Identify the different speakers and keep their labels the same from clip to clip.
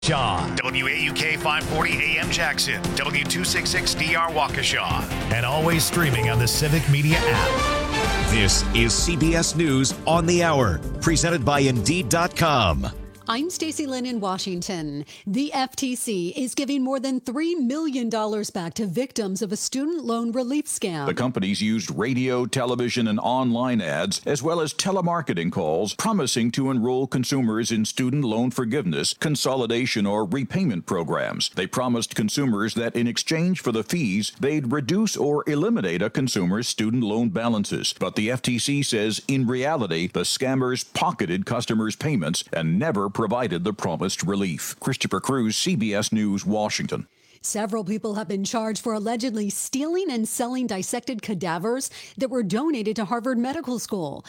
Speaker 1: Shaw, WAUK 540 AM Jackson, W266DR Waukesha, and always streaming on the Civic Media app.
Speaker 2: This is CBS News on the Hour, presented by Indeed.com.
Speaker 3: I'm Stacey Lynn in Washington. The FTC is giving more than $3 million back to victims of a student loan relief scam.
Speaker 4: The companies used radio, television, and online ads, as well as telemarketing calls, promising to enroll consumers in student loan forgiveness, consolidation, or repayment programs. They promised consumers that in exchange for the fees, they'd reduce or eliminate a consumer's student loan balances. But the FTC says, in reality, the scammers pocketed customers' payments and never provided the promised relief. Christopher Cruz, CBS News, Washington.
Speaker 3: Several people have been charged for allegedly stealing and selling dissected cadavers that were donated to Harvard Medical School.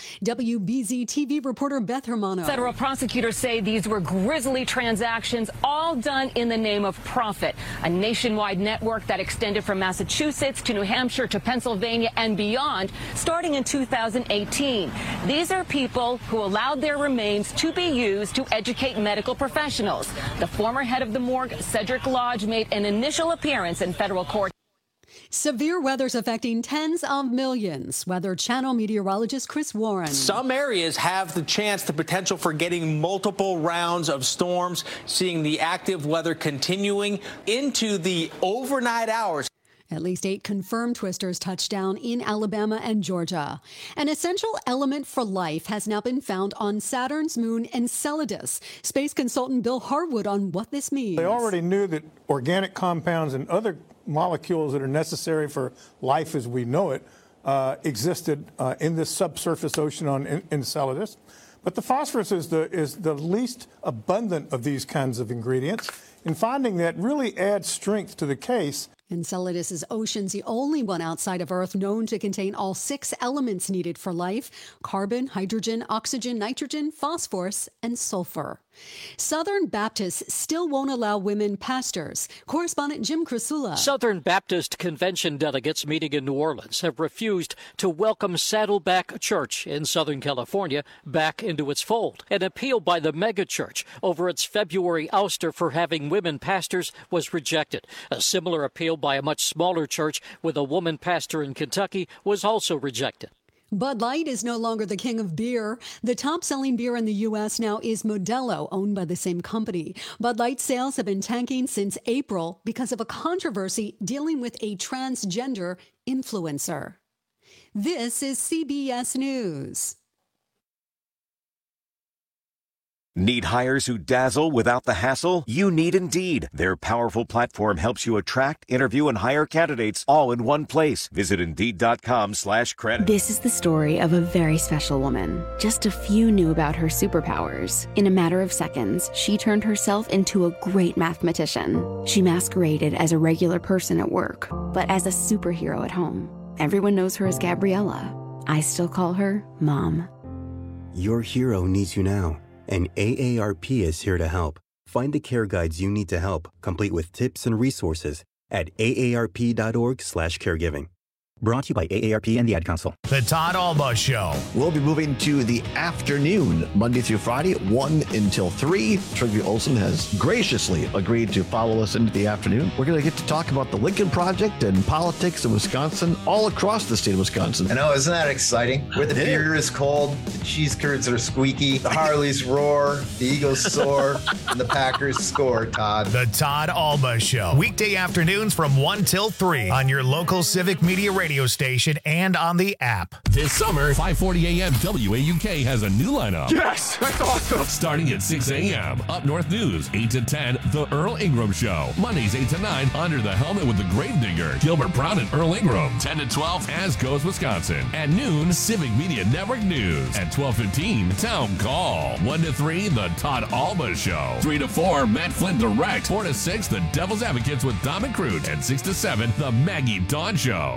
Speaker 3: WBZ TV reporter Beth Hermano.
Speaker 5: Federal prosecutors say these were grisly transactions, all done in the name of profit. A nationwide network that extended from Massachusetts to New Hampshire to Pennsylvania and beyond, starting in 2018. These are people who allowed their remains to be used to educate medical professionals. The former head of the morgue, Cedric Lodge, made an initial appearance in federal court.
Speaker 3: Severe weather's affecting tens of millions. Weather Channel meteorologist Chris Warren.
Speaker 6: Some areas have the chance, the potential for getting multiple rounds of storms, seeing the active weather continuing into the overnight hours.
Speaker 3: At least 8 confirmed twisters touched down in Alabama and Georgia. An essential element for life has now been found on Saturn's moon Enceladus. Space consultant Bill Harwood on what this means.
Speaker 7: They already knew that organic compounds and other molecules that are necessary for life as we know it existed in this subsurface ocean on Enceladus. But the phosphorus is the least abundant of these kinds of ingredients. And finding that really adds strength to the case.
Speaker 3: Enceladus' ocean's the only one outside of Earth known to contain all 6 elements needed for life: carbon, hydrogen, oxygen, nitrogen, phosphorus, and sulfur. Southern Baptists still won't allow women pastors. Correspondent Jim Krasula.
Speaker 8: Southern Baptist Convention delegates meeting in New Orleans have refused to welcome Saddleback Church in Southern California back into its fold. An appeal by the megachurch over its February ouster for having women pastors was rejected. A similar appeal by a much smaller church with a woman pastor in Kentucky was also rejected.
Speaker 3: Bud Light is no longer the king of beer. The top-selling beer in the U.S. now is Modelo, owned by the same company. Bud Light sales have been tanking since April because of a controversy dealing with a transgender influencer. This is CBS News.
Speaker 2: Need hires who dazzle without the hassle? You need Indeed. Their powerful platform helps you attract, interview, and hire candidates all in one place. Visit Indeed.com/credit.
Speaker 9: This is the story of a very special woman. Just a few knew about her superpowers. In a matter of seconds, she turned herself into a great mathematician. She masqueraded as a regular person at work, but as a superhero at home. Everyone knows her as Gabriella. I still call her Mom.
Speaker 10: Your hero needs you now. And AARP is here to help. Find the care guides you need to help, complete with tips and resources at aarp.org/caregiving. Brought to you by AARP and the Ad Council.
Speaker 1: The Todd Alba Show.
Speaker 11: We'll be moving to the afternoon, Monday through Friday, 1 until 3. Trygve Olsen has graciously agreed to follow us into the afternoon. We're going to get to talk about the Lincoln Project and politics in Wisconsin, all across the state of Wisconsin.
Speaker 12: I know, isn't that exciting? Where the beer is cold, the cheese curds are squeaky, the Harleys roar, the Eagles soar, and the Packers score, Todd.
Speaker 1: The Todd Alba Show. Weekday afternoons from 1 till 3 on your local Civic Media radio station and on the app.
Speaker 13: This summer, 540 AM WAUK has a new lineup.
Speaker 14: Yes, that's awesome.
Speaker 13: Starting at 6 a.m. Up North News, 8 to 10, The Earl Ingram Show. Mondays, 8 to 9, Under the Helmet with the Gravedigger, Gilbert Brown and Earl Ingram. 10 to 12, As Goes Wisconsin. At noon, Civic Media Network News. At 12:15, Town Call. 1 to 3, The Todd Alba Show. 3 to 4, Matt Flynn Direct. 4 to 6, The Devil's Advocates with Dom and Crute. And 6 to 7, The Maggie Dawn Show. On 5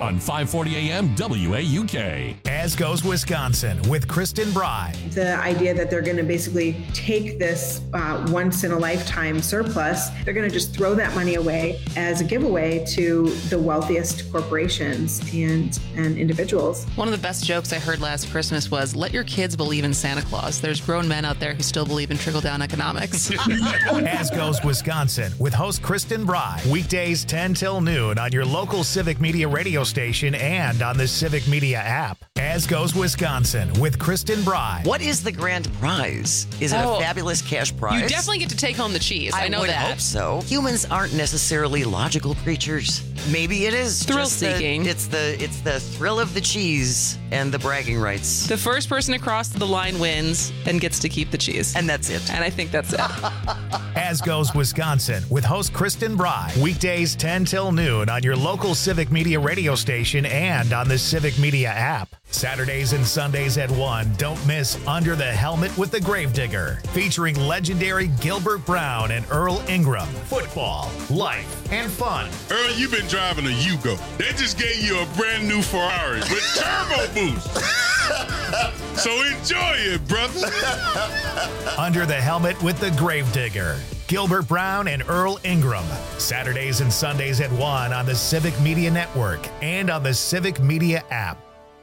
Speaker 13: 540 AM WAUK.
Speaker 1: As Goes Wisconsin with Kristen Bry.
Speaker 14: The idea that they're going to basically take this once-in-a-lifetime surplus, they're going to just throw that money away as a giveaway to the wealthiest corporations and individuals.
Speaker 15: One of the best jokes I heard last Christmas was, let your kids believe in Santa Claus. There's grown men out there who still believe in trickle-down economics.
Speaker 1: As Goes Wisconsin with host Kristen Bry. Weekdays 10 till noon on your local Civic Media radio station and on the Civic Media app. As Goes Wisconsin with Kristen Bry.
Speaker 16: What is the grand prize? Is it a fabulous cash prize?
Speaker 15: You definitely get to take home the cheese. I know
Speaker 16: would
Speaker 15: that.
Speaker 16: Hope so. Humans aren't necessarily logical creatures. Maybe it is
Speaker 15: Thrill-seeking.
Speaker 16: It's the thrill of the cheese and the bragging rights.
Speaker 15: The first person across the line wins and gets to keep the cheese.
Speaker 16: And that's it.
Speaker 15: And I think that's it.
Speaker 1: As Goes Wisconsin with host Kristen Bry. Weekdays 10 till noon on your local Civic Media radio station and on the Civic Media app. Saturdays and Sundays at 1. Don't miss Under the Helmet with the Gravedigger, featuring legendary Gilbert Brown and Earl Ingram. Football, life, and fun.
Speaker 17: Earl, you've been driving a Yugo. They just gave you a brand new Ferrari with turbo boost. So enjoy it, brother.
Speaker 1: Under the Helmet with the Gravedigger. Gilbert Brown and Earl Ingram. Saturdays and Sundays at 1 on the Civic Media Network and on the Civic Media app.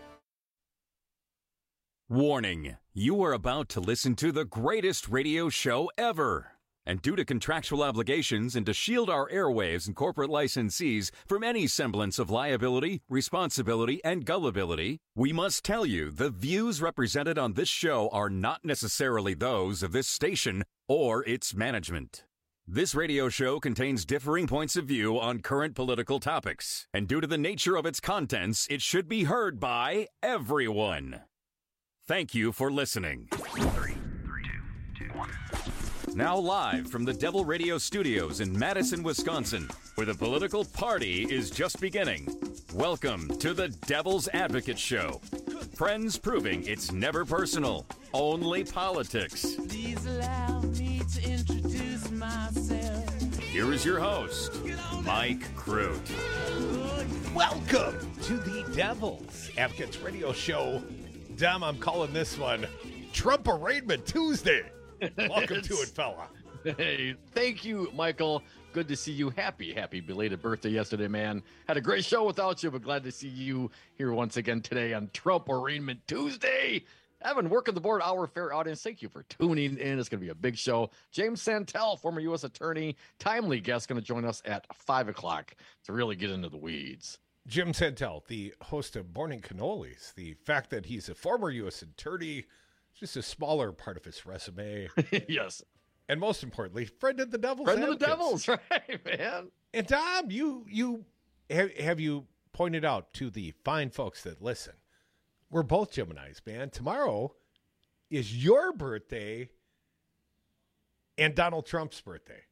Speaker 18: Warning, you are about to listen to the greatest radio show ever. And due to contractual obligations and to shield our airwaves and corporate licensees from any semblance of liability, responsibility, and gullibility, we must tell you the views represented on this show are not necessarily those of this station or its management. This radio show contains differing points of view on current political topics, and due to the nature of its contents, it should be heard by everyone. Thank you for listening.
Speaker 1: 3, 2, 1.
Speaker 18: Now live from the Devil Radio Studios in Madison, Wisconsin, where the political party is just beginning. Welcome to the Devil's Advocate Show. Friends proving it's never personal, only politics.
Speaker 19: Please allow me to introduce myself.
Speaker 18: Here is your host, Mike Crute.
Speaker 20: Welcome to the Devil's Advocates Radio Show. Dom, I'm calling this one Trump Arraignment Tuesday. Welcome to it, fella.
Speaker 21: Hey, thank you, Michael. Good to see you. Happy belated birthday yesterday, man. Had a great show without you, but glad to see you here once again today on Trump Arraignment Tuesday. Evan, working the board, our fair audience, thank you for tuning in. It's going to be a big show. James Santel, former U.S. attorney, timely guest, going to join us at 5 o'clock to really get into the weeds.
Speaker 20: Jim Santel, the host of Morning Cannolis. The fact that he's a former U.S. attorney, just a smaller part of his resume.
Speaker 21: Yes.
Speaker 20: And most importantly, friend of the Devil's
Speaker 21: Friend
Speaker 20: Advocates.
Speaker 21: of the Devils, right, man.
Speaker 20: And Dom, you have you pointed out to the fine folks that listen, we're both Geminis, man. Tomorrow is your birthday and Donald Trump's birthday.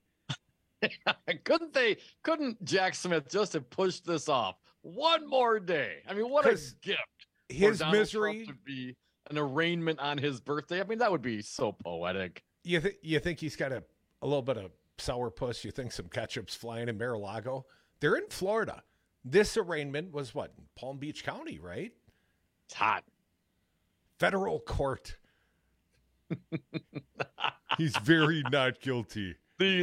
Speaker 21: Couldn't Jack Smith just have pushed this off one more day? I mean, what a gift.
Speaker 20: His
Speaker 21: Donald
Speaker 20: misery
Speaker 21: Trump to be an arraignment on his birthday. I mean, that would be so poetic.
Speaker 20: You think he's got a little bit of sourpuss? You think some ketchup's flying in Mar-a-Lago? They're in Florida. This arraignment was what? In Palm Beach County, right?
Speaker 21: It's hot.
Speaker 20: Federal court. He's very not guilty.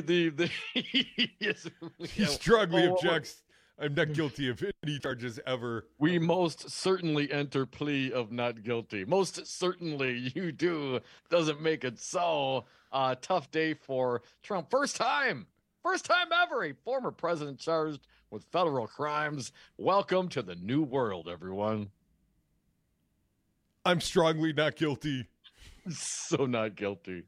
Speaker 21: He
Speaker 20: strongly objects. I'm not guilty of any charges ever.
Speaker 21: We most certainly enter plea of not guilty. Most certainly you do. Doesn't make it so. Tough day for Trump. First time ever. A former president charged with federal crimes. Welcome to the new world, everyone.
Speaker 20: I'm strongly not guilty.
Speaker 21: So not guilty.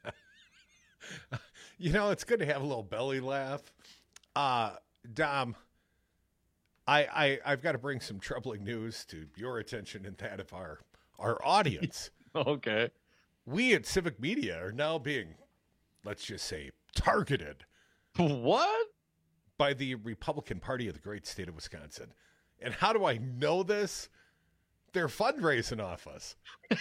Speaker 20: You know, it's good to have a little belly laugh. Dom, I've got to bring some troubling news to your attention and that of our audience.
Speaker 21: Okay.
Speaker 20: We at Civic Media are now being, let's just say, targeted.
Speaker 21: What?
Speaker 20: By the Republican Party of the great state of Wisconsin. And how do I know this? They're fundraising off us.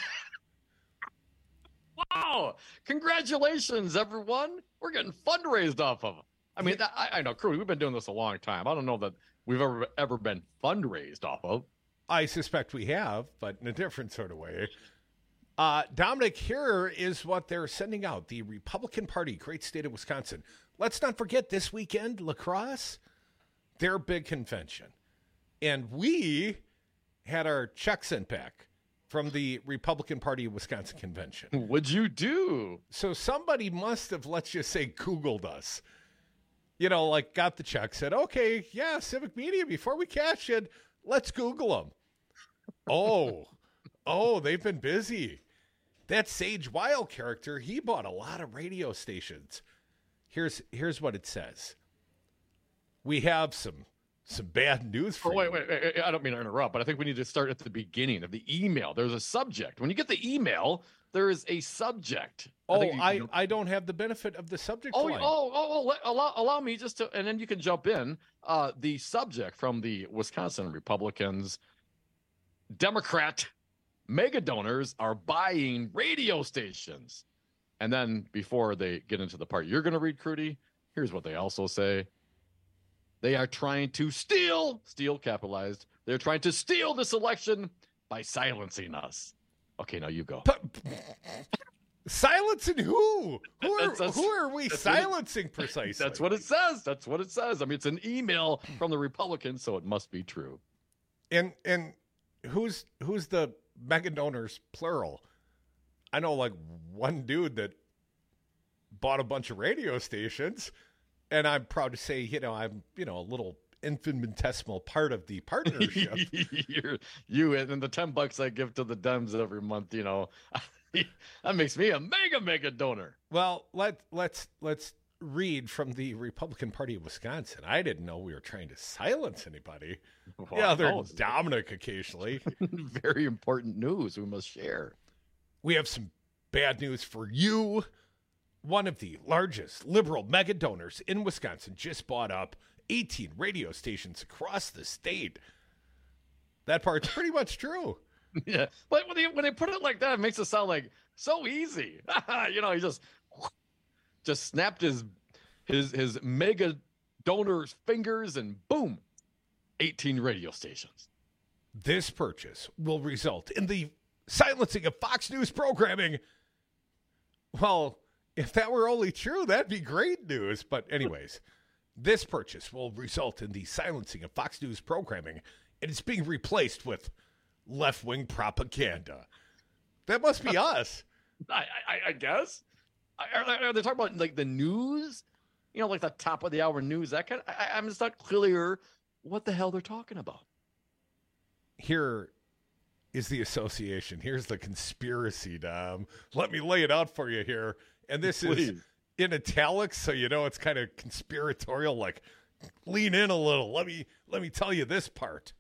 Speaker 21: Wow. Congratulations, everyone. We're getting fundraised off of them. I mean, I know, crew, we've been doing this a long time. I don't know that we've ever been fundraised off of.
Speaker 20: I suspect we have, but in a different sort of way. Dominic, here is what they're sending out. The Republican Party, great state of Wisconsin. Let's not forget this weekend, La Crosse, their big convention. And we had our check sent back from the Republican Party of Wisconsin convention.
Speaker 21: What'd you do?
Speaker 20: So somebody must have, let's just say, Googled us. You know, like got the check, said, okay, yeah, Civic Media, before we cash it, let's Google them. Oh, they've been busy. That Sage Weil character, he bought a lot of radio stations. Here's what it says. We have some bad news for you.
Speaker 21: Wait. I don't mean to interrupt, but I think we need to start at the beginning of the email. There's a subject. When you get the email, there is a subject.
Speaker 20: I don't have the benefit of the subject line.
Speaker 21: Allow me just to, and then you can jump in. The subject from the Wisconsin Republicans, Democrat mega donors are buying radio stations. And then before they get into the part you're going to read, Crudy, here's what they also say. They are trying to steal capitalized. They're trying to steal this election by silencing us. Okay, now you go.
Speaker 20: Silencing who? Who are we silencing precisely?
Speaker 21: That's what it says. I mean, it's an email from the Republicans, so it must be true.
Speaker 20: And who's the mega donors plural? I know like one dude that bought a bunch of radio stations, and I'm proud to say, I'm a little infinitesimal part of the partnership.
Speaker 21: you and the $10 I give to the Dems every month, that makes me a mega donor.
Speaker 20: Well, let's read from the Republican Party of Wisconsin. I didn't know we were trying to silence anybody.
Speaker 21: Well,
Speaker 20: there's Dominic occasionally.
Speaker 21: Very important news we must share.
Speaker 20: We have some bad news for you. One of the largest liberal mega donors in Wisconsin just bought up 18 radio stations across the state. That part's pretty much true.
Speaker 21: Yeah, but when they put it like that, it makes it sound like so easy. He just snapped his mega donor's fingers and boom, 18 radio stations.
Speaker 20: This purchase will result in the silencing of Fox News programming. Well, if that were only true, that'd be great news. But anyways, this purchase will result in the silencing of Fox News programming, and it's being replaced with left-wing propaganda. That must be us.
Speaker 21: I guess. Are they talking about like the news? Like the top of the hour news, that kind of, I'm just not clear what the hell they're talking about.
Speaker 20: Here is the association. Here's the conspiracy, Dom. Let me lay it out for you here. And this is in italics, so it's kind of conspiratorial, like lean in a little. Let me tell you this part.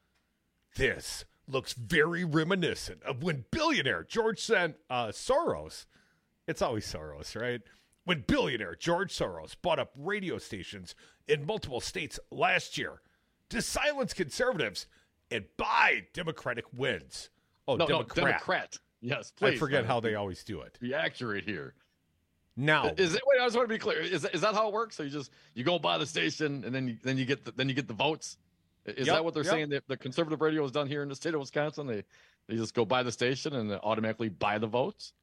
Speaker 20: This looks very reminiscent of when billionaire George Soros, it's always Soros, right? When billionaire George Soros bought up radio stations in multiple states last year to silence conservatives and buy Democratic wins. Oh,
Speaker 21: no, Democrat. Yes, please.
Speaker 20: I forget how they always do it.
Speaker 21: Be accurate here.
Speaker 20: Now,
Speaker 21: wait, I just want to be clear. Is that how it works? So you go buy the station and then you get the votes. Is that what they're saying? That the conservative radio is done here in the state of Wisconsin? They just go buy the station and they automatically buy the votes.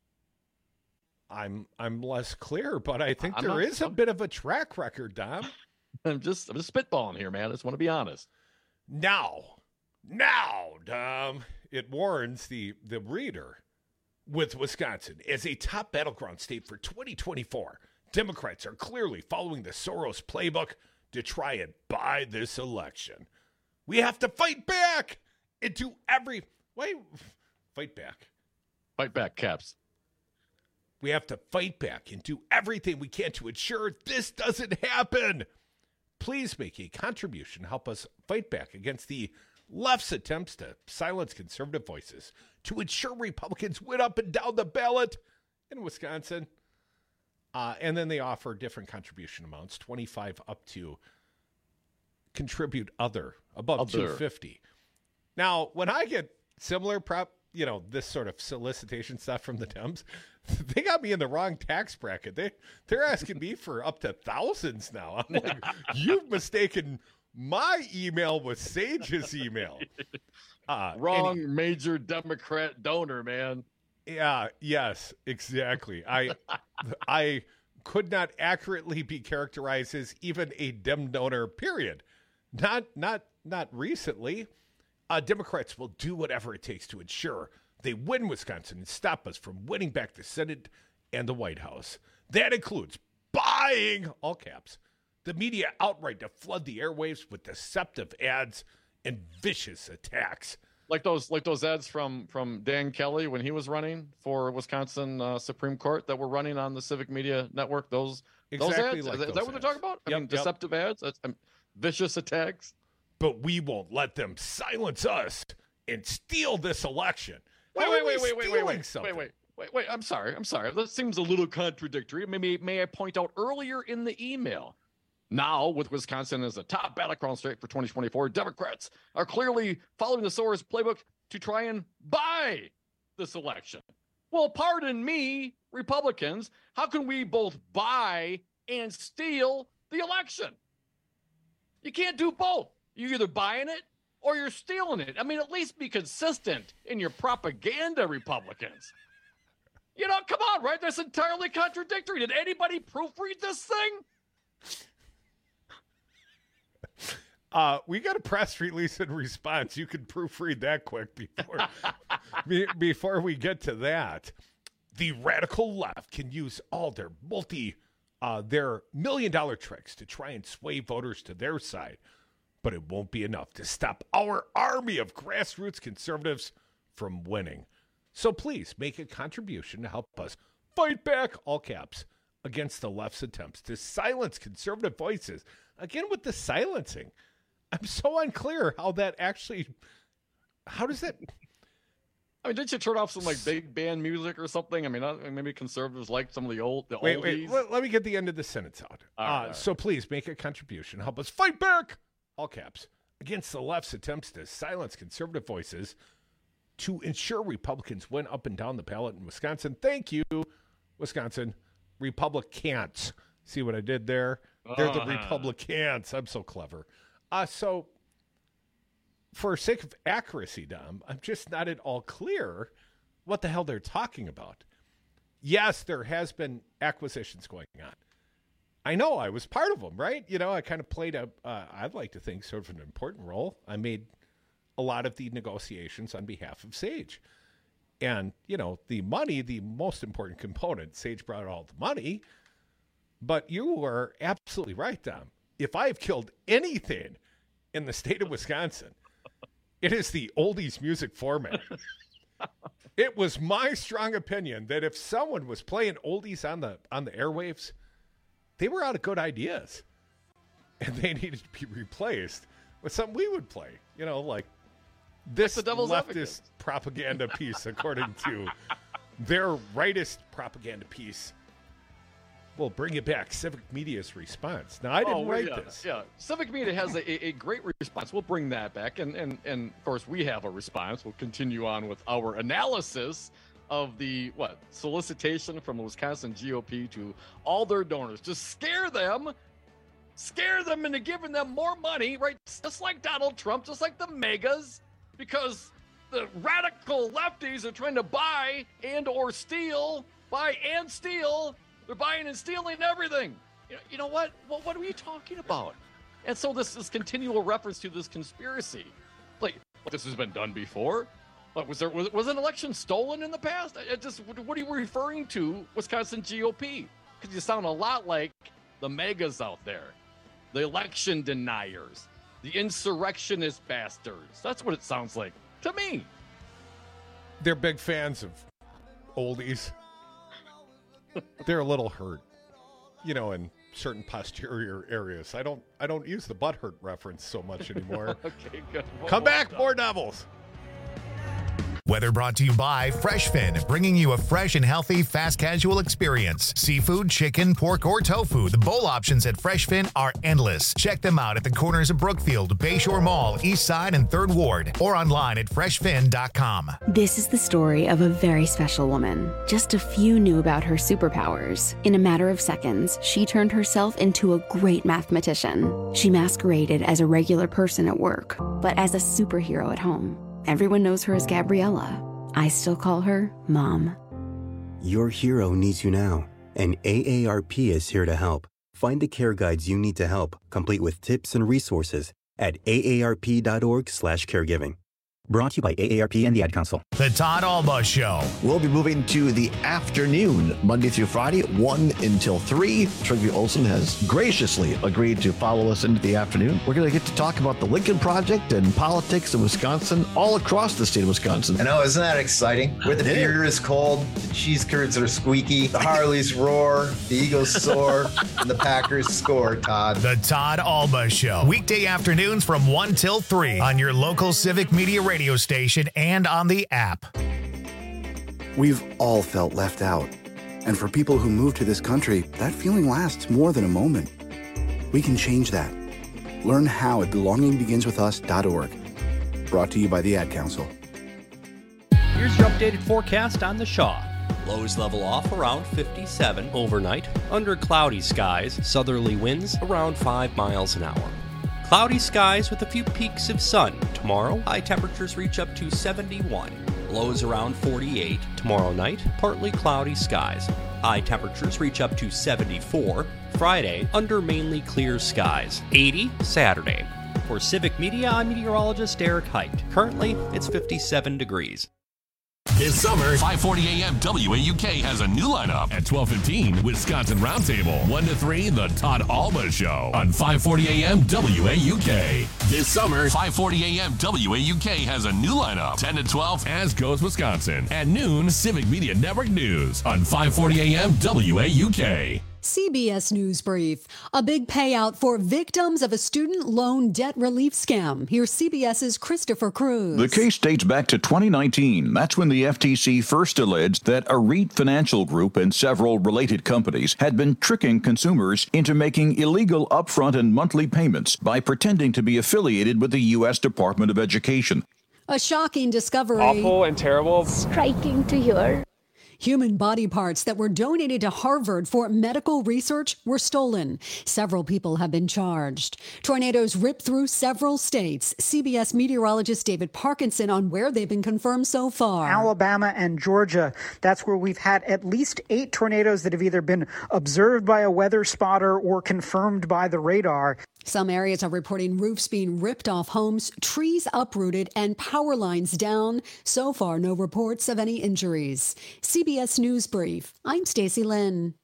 Speaker 20: I'm less clear, but I think there is a bit of a track record, Dom.
Speaker 21: I'm just spitballing here, man. I just want to be honest.
Speaker 20: Now, Dom, it warns the reader with Wisconsin as a top battleground state for 2024. Democrats are clearly following the Soros playbook to try and buy this election. We have to fight back and do fight back.
Speaker 21: Fight back, Caps.
Speaker 20: We have to fight back and do everything we can to ensure this doesn't happen. Please make a contribution. Help us fight back against the left's attempts to silence conservative voices to ensure Republicans win up and down the ballot in Wisconsin. And then they offer different contribution amounts, 25 up to contribute other, above 250. Now, when I get similar this sort of solicitation stuff from the Dems, they got me in the wrong tax bracket. They're asking me for up to thousands now. I'm like, you've mistaken My email was Sage's email.
Speaker 21: Wrong major Democrat donor, man.
Speaker 20: Yeah, yes, exactly. I could not accurately be characterized as even a Dem donor, period. Not recently. Democrats will do whatever it takes to ensure they win Wisconsin and stop us from winning back the Senate and the White House. That includes buying, all caps, the media outright to flood the airwaves with deceptive ads and vicious attacks.
Speaker 21: Like those ads from Dan Kelly when he was running for Wisconsin Supreme Court that were running on the Civic Media Network. Those ads?
Speaker 20: Like
Speaker 21: is
Speaker 20: those
Speaker 21: that what they're talking about? I mean, deceptive ads? Vicious attacks?
Speaker 20: But we won't let them silence us and steal this election.
Speaker 21: Wait. I'm sorry. That seems a little contradictory. May I point out earlier in the email, now with Wisconsin as a top battleground state for 2024, Democrats are clearly following the Soros playbook to try and buy this election. Well, pardon me, Republicans, how can we both buy and steal the election? You can't do both. You're either buying it or you're stealing it. I mean, at least be consistent in your propaganda, Republicans. You know, come on, right? That's entirely contradictory. Did anybody proofread this thing?
Speaker 20: We got a press release in response. You can proofread that quick before we get to that. The radical left can use all their their $1 million tricks to try and sway voters to their side. But it won't be enough to stop our army of grassroots conservatives from winning. So please make a contribution to help us fight back, all caps, against the left's attempts to silence conservative voices. Again, with the silencing, I'm so unclear how does that?
Speaker 21: I mean, didn't you turn off some big band music or something? I mean, maybe conservatives like some of the oldies.
Speaker 20: Wait, let me get the end of the sentence out.
Speaker 21: All right.
Speaker 20: So please make a contribution, help us fight back, all caps, against the left's attempts to silence conservative voices to ensure Republicans win up and down the ballot in Wisconsin. Thank you, Wisconsin. Republicans. See what I did there? They're the Republicans. I'm so clever. So for sake of accuracy, Dom, I'm just not at all clear what the hell they're talking about. Yes, there has been acquisitions going on. I know I was part of them, right? You know, I kind of played I'd like to think, sort of an important role. I made a lot of the negotiations on behalf of Sage. And, you know, the money, the most important component, Sage brought all the money. But you are absolutely right, Dom. If I've killed anything in the state of Wisconsin, it is the oldies music format. It was my strong opinion that if someone was playing oldies on the airwaves, they were out of good ideas, and they needed to be replaced with something we would play. You know, like this leftist propaganda piece, according to their rightist propaganda piece. We'll bring it back. Civic Media's response. Now, I didn't write this.
Speaker 21: Yeah, Civic Media has a great response. We'll bring that back. And of course, we have a response. We'll continue on with our analysis of the, solicitation from the Wisconsin GOP to all their donors to scare them into giving them more money, right? Just like Donald Trump, just like the megas, because the radical lefties are trying to buy and steal. They're buying and stealing everything. You know what? What are we talking about? And so this continual reference to this conspiracy. Like this has been done before. Like, was an election stolen in the past? What are you referring to, Wisconsin GOP? Because you sound a lot like the megas out there, the election deniers, the insurrectionist bastards. That's what it sounds like to me.
Speaker 20: They're big fans of oldies. They're a little hurt, you know, in certain posterior areas. I don't use the butthurt reference so much anymore.
Speaker 21: Okay, good.
Speaker 20: Come back, more novels.
Speaker 1: Weather brought to you by FreshFin, bringing you a fresh and healthy fast casual experience. Seafood, chicken, pork, or tofu. The bowl options at FreshFin are endless. Check them out at the corners of Brookfield, Bayshore Mall, East Side, and 3rd Ward, or online at freshfin.com.
Speaker 9: This is the story of a very special woman. Just a few knew about her superpowers. In a matter of seconds, she turned herself into a great mathematician. She masqueraded as a regular person at work, but as a superhero at home. Everyone knows her as Gabriella. I still call her Mom.
Speaker 10: Your hero needs you now, and AARP is here to help. Find the care guides you need to help, complete with tips and resources at aarp.org/caregiving. Brought to you by AARP and the Ad Council.
Speaker 1: The Todd Alba Show.
Speaker 11: We'll be moving to the afternoon, Monday through Friday, 1 until 3. Trygve Olsen has graciously agreed to follow us into the afternoon. We're going to get to talk about the Lincoln Project and politics in Wisconsin, all across the state of Wisconsin.
Speaker 12: I know, isn't that exciting? Where the beer is cold, the cheese curds are squeaky, the Harleys roar, the Eagles soar, and the Packers score, Todd.
Speaker 1: The Todd Alba Show. Weekday afternoons from 1 till 3 on your local Civic Media radio station and on the app.
Speaker 4: We've all felt left out. And for people who move to this country, that feeling lasts more than a moment. We can change that. Learn how at belongingbeginswithus.org. Brought to you by the Ad Council.
Speaker 22: Here's your updated forecast on the Shaw. Lows level off around 57 overnight. Under cloudy skies, southerly winds around 5 miles an hour. Cloudy skies with a few peaks of sun. Tomorrow, high temperatures reach up to 71. Lows around 48. Tomorrow night, partly cloudy skies. High temperatures reach up to 74. Friday, under mainly clear skies. 80 Saturday. For Civic Media, I'm meteorologist Eric Height. Currently, it's 57 degrees.
Speaker 13: This summer, 540 AM WAUK has a new lineup. At 12:15, Wisconsin Roundtable. 1 to 3, The Todd Alba Show on 540 AM WAUK. This summer, 540 AM WAUK has a new lineup. 10 to 12, As Goes Wisconsin. At noon, Civic Media Network News on 540 AM WAUK.
Speaker 3: CBS News Brief. A big payout for victims of a student loan debt relief scam. Here's CBS's Christopher Cruz.
Speaker 23: The case dates back to 2019. That's when the FTC first alleged that a REIT financial group and several related companies had been tricking consumers into making illegal upfront and monthly payments by pretending to be affiliated with the U.S. Department of Education.
Speaker 3: A shocking discovery.
Speaker 24: Awful and terrible.
Speaker 3: Striking to hear. Human body parts that were donated to Harvard for medical research were stolen. Several people have been charged. Tornadoes ripped through several states. CBS meteorologist David Parkinson on where they've been confirmed so far.
Speaker 25: Alabama and Georgia. That's where we've had at least 8 tornadoes that have either been observed by a weather spotter or confirmed by the radar.
Speaker 3: Some areas are reporting roofs being ripped off homes, trees uprooted, and power lines down. So far, no reports of any injuries. CBS News Brief. I'm Stacey Lynn.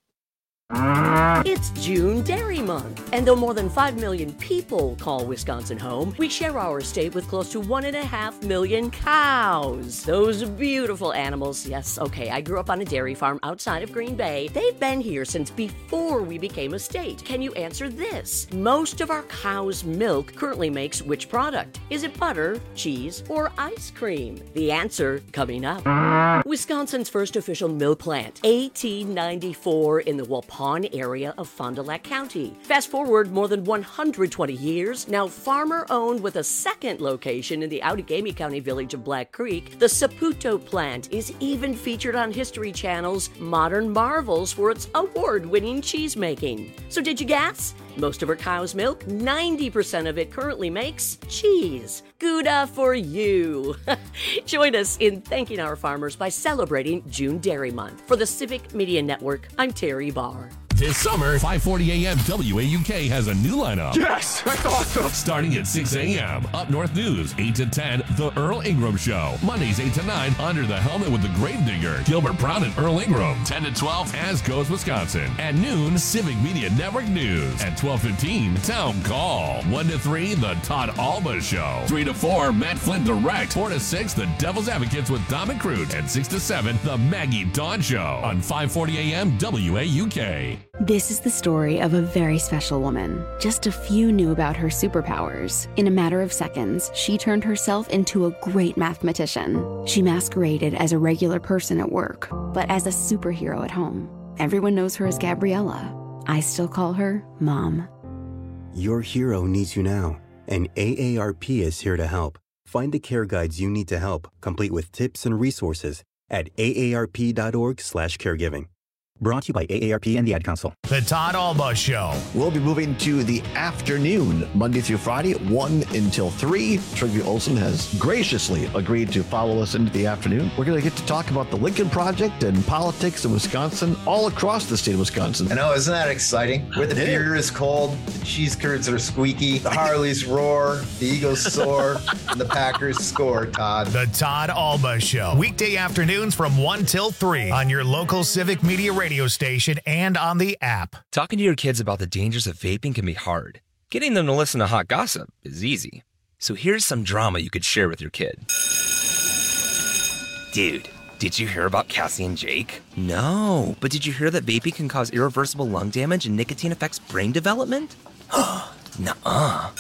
Speaker 26: It's June Dairy Month, and though more than 5 million people call Wisconsin home, we share our state with close to 1.5 million cows. Those beautiful animals. Yes, okay, I grew up on a dairy farm outside of Green Bay. They've been here since before we became a state. Can you answer this? Most of our cow's milk currently makes which product? Is it butter, cheese, or ice cream? The answer coming up. Wisconsin's first official milk plant, 1894 in the Waupun area of Fond du Lac County. Fast forward more than 120 years, now farmer-owned with a second location in the Outagamie County village of Black Creek, the Saputo plant is even featured on History Channel's Modern Marvels for its award-winning cheese making. So did you guess? Most of our cow's milk, 90% of it currently makes cheese. Gouda for you. Join us in thanking our farmers by celebrating June Dairy Month. For the Civic Media Network, I'm Terry Barr.
Speaker 13: This summer, 540 AM WAUK has a new lineup.
Speaker 24: Yes, that's awesome.
Speaker 13: Starting at 6 a.m. Up North News, 8 to 10, The Earl Ingram Show. Mondays, 8 to 9, Under the Helmet with the Gravedigger, Gilbert Brown and Earl Ingram. 10 to 12, As Goes Wisconsin. At noon, Civic Media Network News. At 12:15, Town Call. 1 to 3, The Todd Alba Show. 3 to 4, Matt Flynn Direct. 4 to 6, The Devil's Advocates with Dom and Crute. And 6 to 7, The Maggie Dawn Show on 540 AM WAUK.
Speaker 9: This is the story of a very special woman. Just a few knew about her superpowers. In a matter of seconds, she turned herself into a great mathematician. She masqueraded as a regular person at work, but as a superhero at home. Everyone knows her as Gabriella. I still call her Mom.
Speaker 10: Your hero needs you now, and AARP is here to help. Find the care guides you need to help, complete with tips and resources at aarp.org/caregiving. Brought to you by AARP and the Ad Council.
Speaker 1: The Todd Alba Show.
Speaker 11: We'll be moving to the afternoon, Monday through Friday, 1 until 3. Trygve Olsen has graciously agreed to follow us into the afternoon. We're going to get to talk about the Lincoln Project and politics in Wisconsin, all across the state of Wisconsin.
Speaker 12: I know, isn't that exciting? Where the beer is cold, the cheese curds are squeaky, the Harleys roar, the Eagles soar, and the Packers score, Todd.
Speaker 1: The Todd Alba Show. Weekday afternoons from 1 till 3 on your local Civic Media radio station and on the app.
Speaker 2: Talking to your kids about the dangers of vaping can be hard. Getting them to listen to hot gossip is easy. So here's some drama you could share with your kid. Dude, did you hear about Cassie and Jake? No, but did you hear that vaping can cause irreversible lung damage and nicotine affects brain development? Nuh-uh.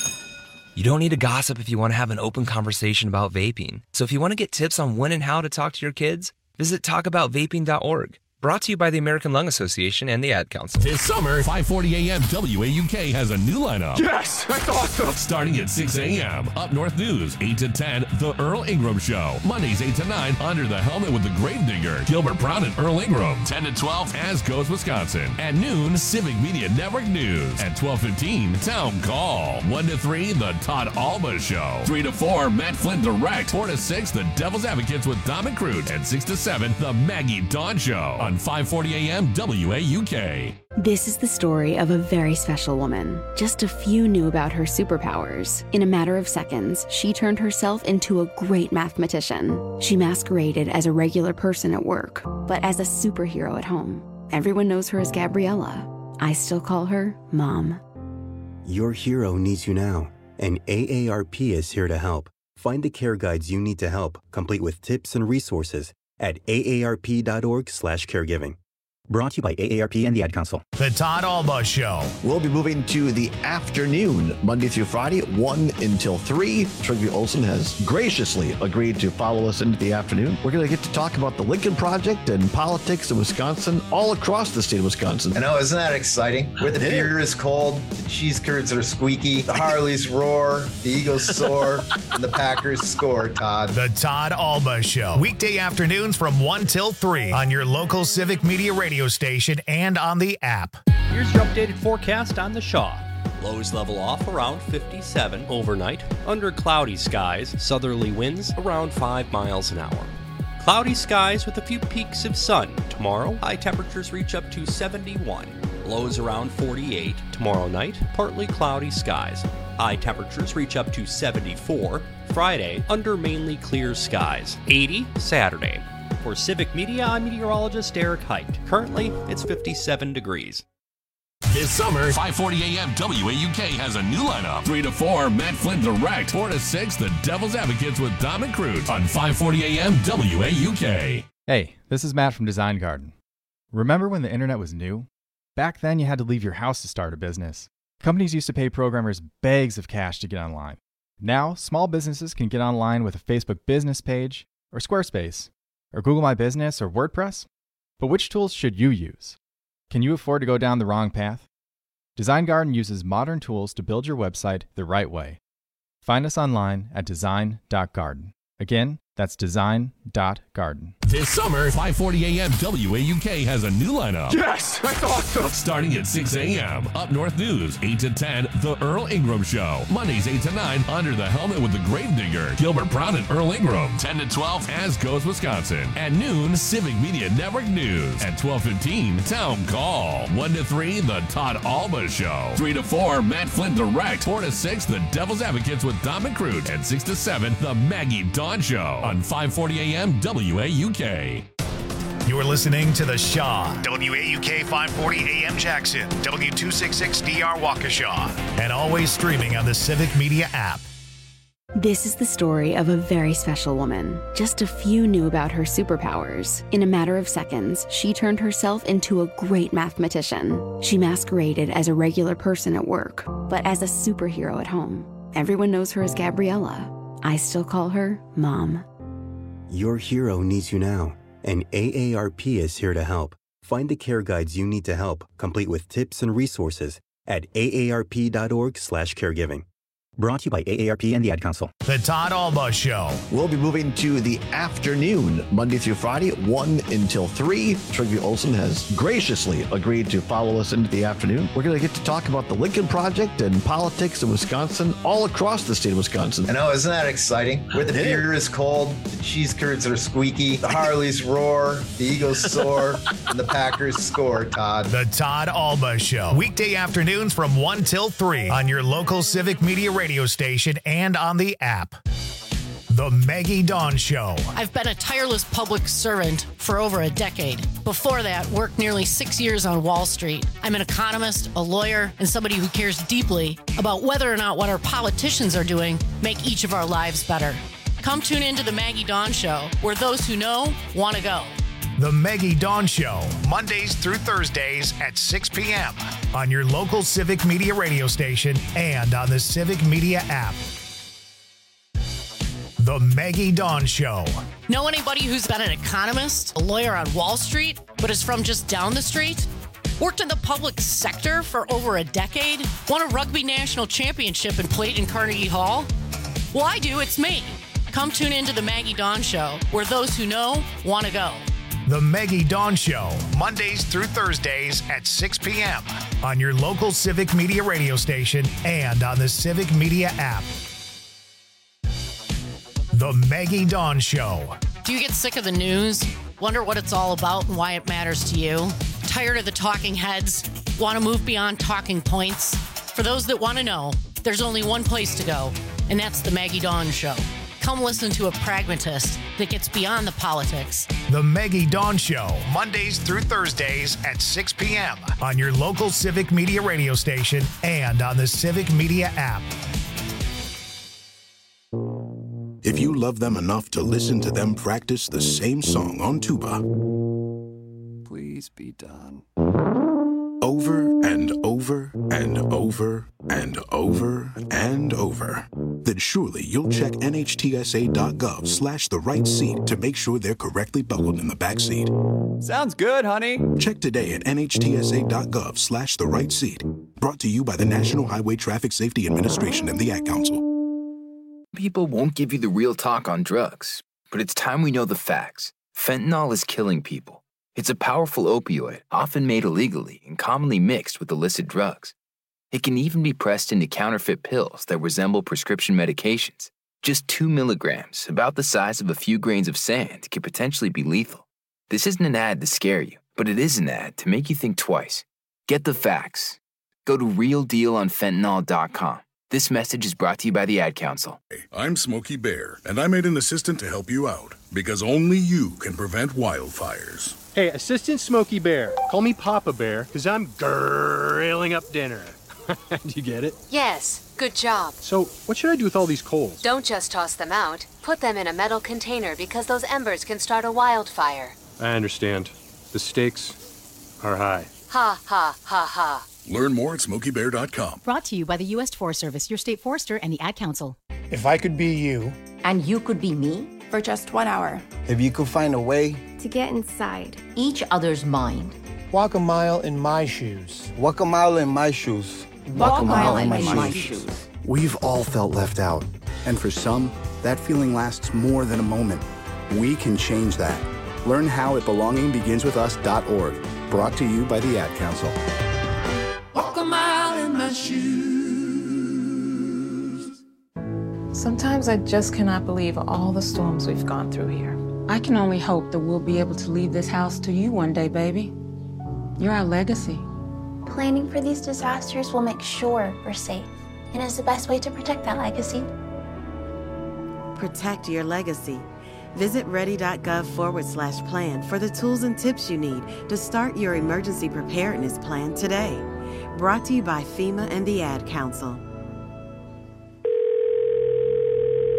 Speaker 2: You don't need to gossip if you want to have an open conversation about vaping. So if you want to get tips on when and how to talk to your kids, visit talkaboutvaping.org. Brought to you by the American Lung Association and the Ad Council.
Speaker 13: This summer, 540 AM WAUK has a new lineup.
Speaker 24: Yes, that's awesome.
Speaker 13: Starting at 6 a.m., Up North News, 8 to 10, The Earl Ingram Show. Mondays, 8 to 9, Under the Helmet with the Gravedigger, Gilbert Brown and Earl Ingram. 10 to 12, As Goes Wisconsin. At noon, Civic Media Network News. At 12:15, Town Call. 1 to 3, The Todd Alba Show. 3 to 4, Matt Flynn Direct. 4 to 6, The Devil's Advocates with Dom and Crute. And 6 to 7, The Maggie Dawn Show. On 540 AM WAUK.
Speaker 9: This is the story of a very special woman. Just a few knew about her superpowers. In a matter of seconds, she turned herself into a great mathematician. She masqueraded as a regular person at work, but as a superhero at home. Everyone knows her as Gabriella. I still call her Mom.
Speaker 10: Your hero needs you now, and AARP is here to help. Find the care guides you need to help, complete with tips and resources at aarp.org/caregiving. Brought to you by AARP and the Ad Council.
Speaker 1: The Todd Alba Show.
Speaker 11: We'll be moving to the afternoon, Monday through Friday, 1 until 3. Trygve Olsen has graciously agreed to follow us into the afternoon. We're going to get to talk about the Lincoln Project and politics in Wisconsin, all across the state of Wisconsin.
Speaker 12: I know, isn't that exciting? Where the beer is cold, the cheese curds are squeaky, the Harleys roar, the Eagles soar, and the Packers score, Todd.
Speaker 1: The Todd Alba Show. Weekday afternoons from 1 till 3 on your local Civic Media radio station and on the app.
Speaker 22: Here's your updated forecast on the Shaw. Lows level off around 57 overnight. Under cloudy skies, southerly winds around 5 miles an hour. Cloudy skies with a few peaks of sun. Tomorrow, high temperatures reach up to 71. Lows around 48. Tomorrow night, partly cloudy skies. High temperatures reach up to 74. Friday, under mainly clear skies. 80 Saturday. For Civic Media, I'm meteorologist Eric Height. Currently, it's 57 degrees.
Speaker 13: This summer, 540 AM WAUK has a new lineup. 3 to 4, Matt Flynn Direct. 4 to 6, The Devil's Advocates with Dom and Crute on 540 AM WAUK.
Speaker 5: Hey, this is Matt from Design Garden. Remember when the internet was new? Back then, you had to leave your house to start a business. Companies used to pay programmers bags of cash to get online. Now, small businesses can get online with a Facebook business page, or Squarespace, or Google My Business, or WordPress. But which tools should you use? Can you afford to go down the wrong path? Design Garden uses modern tools to build your website the right way. Find us online at design.garden. Again, that's design.garden.
Speaker 13: This summer, 540 AM WAUK has a new lineup.
Speaker 24: Yes, that's awesome.
Speaker 13: Starting at 6 a.m., Up North News, 8 to 10, The Earl Ingram Show. Mondays, 8 to 9, Under the Helmet with the Gravedigger, Gilbert Brown and Earl Ingram. 10 to 12, As Goes Wisconsin. At noon, Civic Media Network News. At 12:15, Town Call. 1 to 3, The Todd Alba Show. 3 to 4, Matt Flynn Direct. 4 to 6, The Devil's Advocates with Dom and Crute. And 6 to 7, The Maggie Dawn Show on 540 AM WAUK.
Speaker 1: You are listening to The Shaw, WAUK 540 AM Jackson, W266DR Waukesha, and always streaming on the Civic Media app.
Speaker 9: This is the story of a very special woman. Just a few knew about her superpowers. In a matter of seconds, she turned herself into a great mathematician. She masqueraded as a regular person at work, but as a superhero at home. Everyone knows her as Gabriella. I still call her Mom.
Speaker 10: Your hero needs you now, and AARP is here to help. Find the care guides you need to help, complete with tips and resources at aarp.org/caregiving. Brought to you by AARP and the Ad Council.
Speaker 1: The Todd Alba Show.
Speaker 11: We'll be moving to the afternoon, Monday through Friday, 1 until 3. Trygve Olsen has graciously agreed to follow us into the afternoon. We're going to get to talk about the Lincoln Project and politics in Wisconsin, all across the state of Wisconsin.
Speaker 12: I know, isn't that exciting? Where the beer is cold, the cheese curds are squeaky, the Harleys roar, the Eagles soar, and the Packers score, Todd.
Speaker 1: The Todd Alba Show. Weekday afternoons from 1 till 3 on your local Civic Media radio station and on the app. The Maggie Dawn Show.
Speaker 6: I've been a tireless public servant for over a decade. Before that, worked nearly 6 years on Wall Street. I'm an economist, a lawyer, and somebody who cares deeply about whether or not what our politicians are doing make each of our lives better. Come tune into The Maggie Dawn Show, where those who know want to go.
Speaker 1: The Maggie Dawn Show, Mondays through Thursdays at 6 p.m. on your local Civic Media radio station and on the Civic Media app. The Maggie Dawn Show.
Speaker 6: Know anybody who's been an economist, a lawyer on Wall Street, but is from just down the street? Worked in the public sector for over a decade? Won a rugby national championship and played in Carnegie Hall? Well, I do. It's me. Come tune into The Maggie Dawn Show, where those who know want to go.
Speaker 1: The Maggie Dawn Show, Mondays through Thursdays at 6 p.m. on your local Civic Media radio station and on the Civic Media app. The Maggie Dawn Show.
Speaker 6: Do you get sick of the news? Wonder what it's all about and why it matters to you? Tired of the talking heads? Want to move beyond talking points? For those that want to know, there's only one place to go, and that's The Maggie Dawn Show. Come listen to a pragmatist that gets beyond the politics.
Speaker 1: The Maggie Dawn Show, Mondays through Thursdays at 6 p.m. on your local Civic Media radio station and on the Civic Media app.
Speaker 7: If you love them enough to listen to them practice the same song on tuba,
Speaker 8: please be done.
Speaker 7: Over and over and over and over and over, then surely you'll check NHTSA.gov/the right seat to make sure they're correctly buckled in the back seat.
Speaker 8: Sounds good, honey.
Speaker 7: Check today at NHTSA.gov/the right seat. Brought to you by the National Highway Traffic Safety Administration and the Ad Council.
Speaker 14: People won't give you the real talk on drugs, but it's time we know the facts. Fentanyl is killing people. It's a powerful opioid, often made illegally and commonly mixed with illicit drugs. It can even be pressed into counterfeit pills that resemble prescription medications. Just 2 milligrams, about the size of a few grains of sand, can potentially be lethal. This isn't an ad to scare you, but it is an ad to make you think twice. Get the facts. Go to realdealonfentanyl.com. This message is brought to you by the Ad Council.
Speaker 15: I'm Smokey Bear, and I made an assistant to help you out, because only you can prevent wildfires.
Speaker 16: Hey, Assistant Smokey Bear. Call me Papa Bear, because I'm grilling up dinner. Do you get it?
Speaker 27: Yes, good job.
Speaker 16: So, what should I do with all these coals?
Speaker 27: Don't just toss them out. Put them in a metal container because those embers can start a wildfire.
Speaker 16: I understand. The stakes are high.
Speaker 27: Ha, ha, ha, ha.
Speaker 15: Learn more at SmokeyBear.com.
Speaker 28: Brought to you by the U.S. Forest Service, your state forester, and the Ad Council.
Speaker 29: If I could be you.
Speaker 30: And you could be me? For just 1 hour.
Speaker 29: If you could find a way.
Speaker 30: To get inside each other's mind.
Speaker 29: Walk a mile in my shoes. Walk a mile in my shoes.
Speaker 30: Walk a mile in my shoes.
Speaker 4: We've all felt left out. And for some, that feeling lasts more than a moment. We can change that. Learn how at belongingbeginswithus.org. Brought to you by the Ad Council.
Speaker 19: Walk a mile in my shoes.
Speaker 31: Sometimes I just cannot believe all the storms we've gone through here.
Speaker 32: I can only hope that we'll be able to leave this house to you one day, baby. You're our legacy.
Speaker 33: Planning for these disasters will make sure we're safe, and is the best way to protect that legacy.
Speaker 34: Protect your legacy. Visit ready.gov/plan for the tools and tips you need to start your emergency preparedness plan today. Brought to you by FEMA and the Ad Council.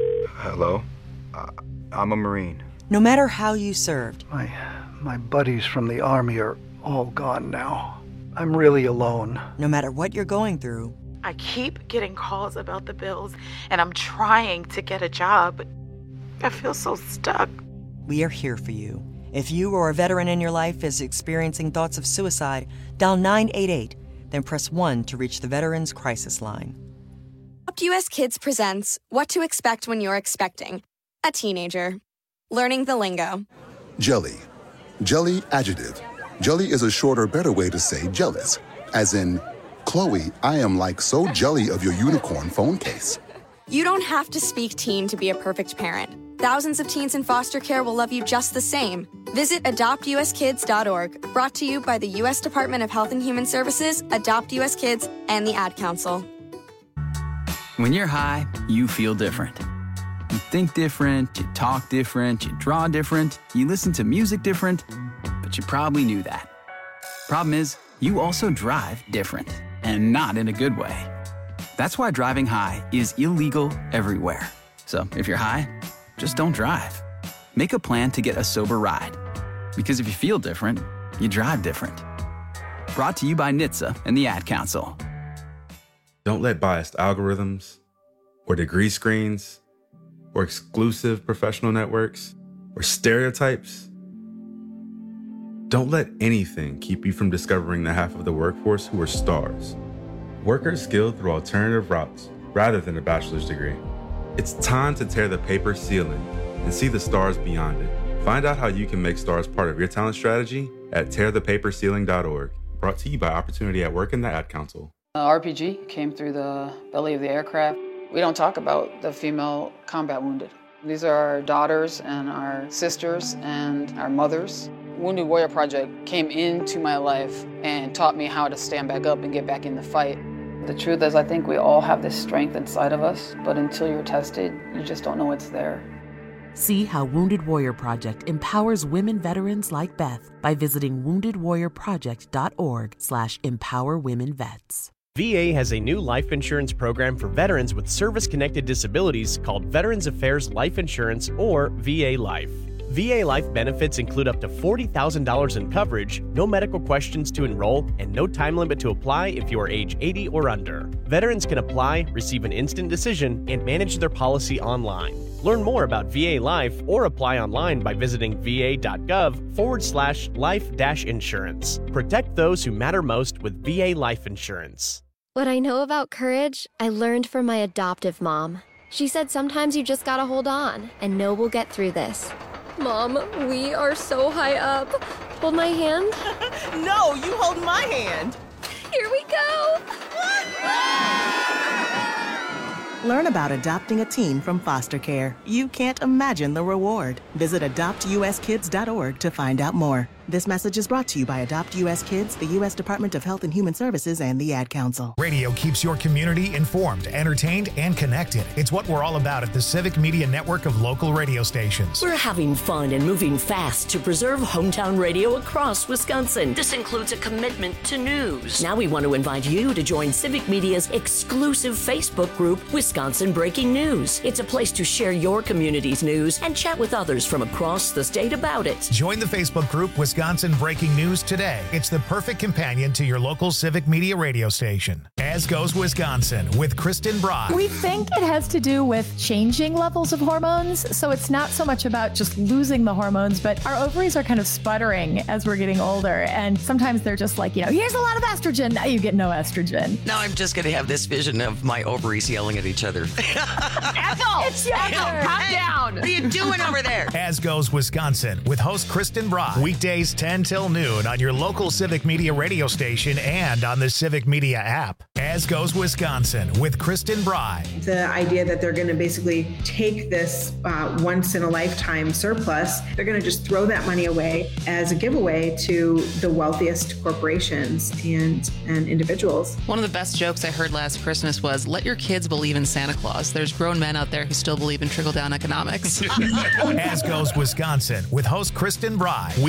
Speaker 2: Hello? I'm a Marine.
Speaker 3: No matter how you served.
Speaker 5: My buddies from the Army are all gone now. I'm really alone.
Speaker 3: No matter what you're going through.
Speaker 31: I keep getting calls about the bills, and I'm trying to get a job, but I feel so stuck.
Speaker 3: We are here for you. If you or a veteran in your life is experiencing thoughts of suicide, dial 988, then press 1 to reach the Veterans Crisis Line.
Speaker 9: Adopt US Kids presents What to Expect When You're Expecting a Teenager. Learning the lingo.
Speaker 7: Jelly. Jelly adjective. Jelly is a shorter, better way to say jealous. As in, Chloe, I am like so jelly of your unicorn phone case.
Speaker 9: You don't have to speak teen to be a perfect parent. Thousands of teens in foster care will love you just the same. Visit adoptuskids.org, brought to you by the U.S. Department of Health and Human Services, Adopt US Kids, and the Ad Council.
Speaker 13: When you're high, you feel different. You think different, you talk different, you draw different, you listen to music different, but you probably knew that. Problem is, you also drive different, and not in a good way. That's why driving high is illegal everywhere. So if you're high, just don't drive. Make a plan to get a sober ride. Because if you feel different, you drive different. Brought to you by NHTSA and the Ad Council.
Speaker 17: Don't let biased algorithms, or degree screens, or exclusive professional networks, or stereotypes. Don't let anything keep you from discovering the half of the workforce who are stars. Workers skilled through alternative routes rather than a bachelor's degree. It's time to tear the paper ceiling and see the stars beyond it. Find out how you can make stars part of your talent strategy at tearthepaperceiling.org. Brought to you by Opportunity at Work and the Ad Council.
Speaker 32: RPG came through the belly of the aircraft. We don't talk about the female combat wounded. These are our daughters and our sisters and our mothers. Wounded Warrior Project came into my life and taught me how to stand back up and get back in the fight. The truth is, I think we all have this strength inside of us, but until you're tested, you just don't know it's there.
Speaker 18: See how Wounded Warrior Project empowers women veterans like Beth by visiting woundedwarriorproject.org/empowerwomenvets.
Speaker 20: VA has a new life insurance program for veterans with service-connected disabilities called Veterans Affairs Life Insurance, or VA Life. VA Life benefits include up to $40,000 in coverage, no medical questions to enroll, and no time limit to apply if you are age 80 or under. Veterans can apply, receive an instant decision, and manage their policy online. Learn more about VA Life or apply online by visiting va.gov/life-insurance. Protect those who matter most with VA Life Insurance.
Speaker 21: What I know about courage, I learned from my adoptive mom. She said sometimes you just gotta hold on and know we'll get through this. Mom, we are so high up. Hold my hand.
Speaker 22: No, you hold my hand.
Speaker 21: Here we go.
Speaker 34: Learn about adopting a teen from foster care. You can't imagine the reward. Visit adoptuskids.org to find out more. This message is brought to you by Adopt US Kids, the U.S. Department of Health and Human Services, and the Ad Council.
Speaker 1: Radio keeps your community informed, entertained, and connected. It's what we're all about at the Civic Media Network of local radio stations.
Speaker 23: We're having fun and moving fast to preserve hometown radio across Wisconsin. This includes a commitment to news. Now we want to invite you to join Civic Media's exclusive Facebook group, Wisconsin Breaking News. It's a place to share your community's news and chat with others from across the state about it.
Speaker 1: Join the Facebook group, Wisconsin Breaking News today. It's the perfect companion to your local Civic Media radio station. As Goes Wisconsin with Kristen Bry.
Speaker 24: We think it has to do with changing levels of hormones. So it's not so much about just losing the hormones, but our ovaries are kind of sputtering as we're getting older. And sometimes they're just like, here's a lot of estrogen. Now you get no estrogen.
Speaker 25: Now I'm just going to have this vision of my ovaries yelling at each other.
Speaker 24: Ethel! It's Ethel! Calm down!
Speaker 25: What are you doing over there?
Speaker 1: As Goes Wisconsin with host Kristen Bry. Weekdays 10 till noon on your local Civic Media radio station and on the Civic Media app. As Goes Wisconsin with Kristen Bry.
Speaker 26: The idea that they're going to basically take this once-in-a-lifetime surplus, they're going to just throw that money away as a giveaway to the wealthiest corporations and individuals.
Speaker 35: One of the best jokes I heard last Christmas was, let your kids believe in Santa Claus. There's grown men out there who still believe in trickle-down economics.
Speaker 1: As Goes Wisconsin with host Kristen Bry. Weekdays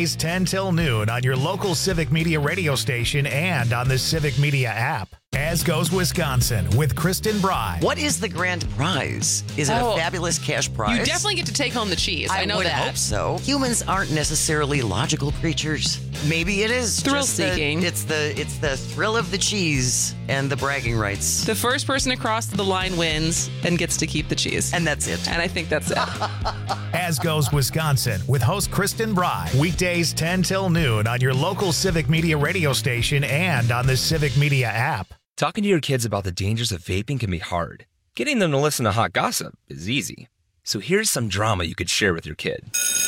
Speaker 1: Weekdays 10 till noon on your local Civic Media radio station and on the Civic Media app. As Goes Wisconsin with Kristen Bry.
Speaker 25: What is the grand prize? Is it a fabulous cash prize?
Speaker 35: You definitely get to take home the cheese. I know
Speaker 25: would
Speaker 35: that.
Speaker 25: hope so. Humans aren't necessarily logical creatures. Maybe it is
Speaker 35: Thrill-seeking.
Speaker 25: It's the thrill of the cheese and the bragging rights.
Speaker 35: The first person across the line wins and gets to keep the cheese.
Speaker 25: And that's it.
Speaker 35: And I think that's it.
Speaker 1: As Goes Wisconsin with host Kristen Bry. Weekdays 10 till noon on your local Civic Media radio station and on the Civic Media app.
Speaker 4: Talking to your kids about the dangers of vaping can be hard. Getting them to listen to hot gossip is easy. So here's some drama you could share with your kid.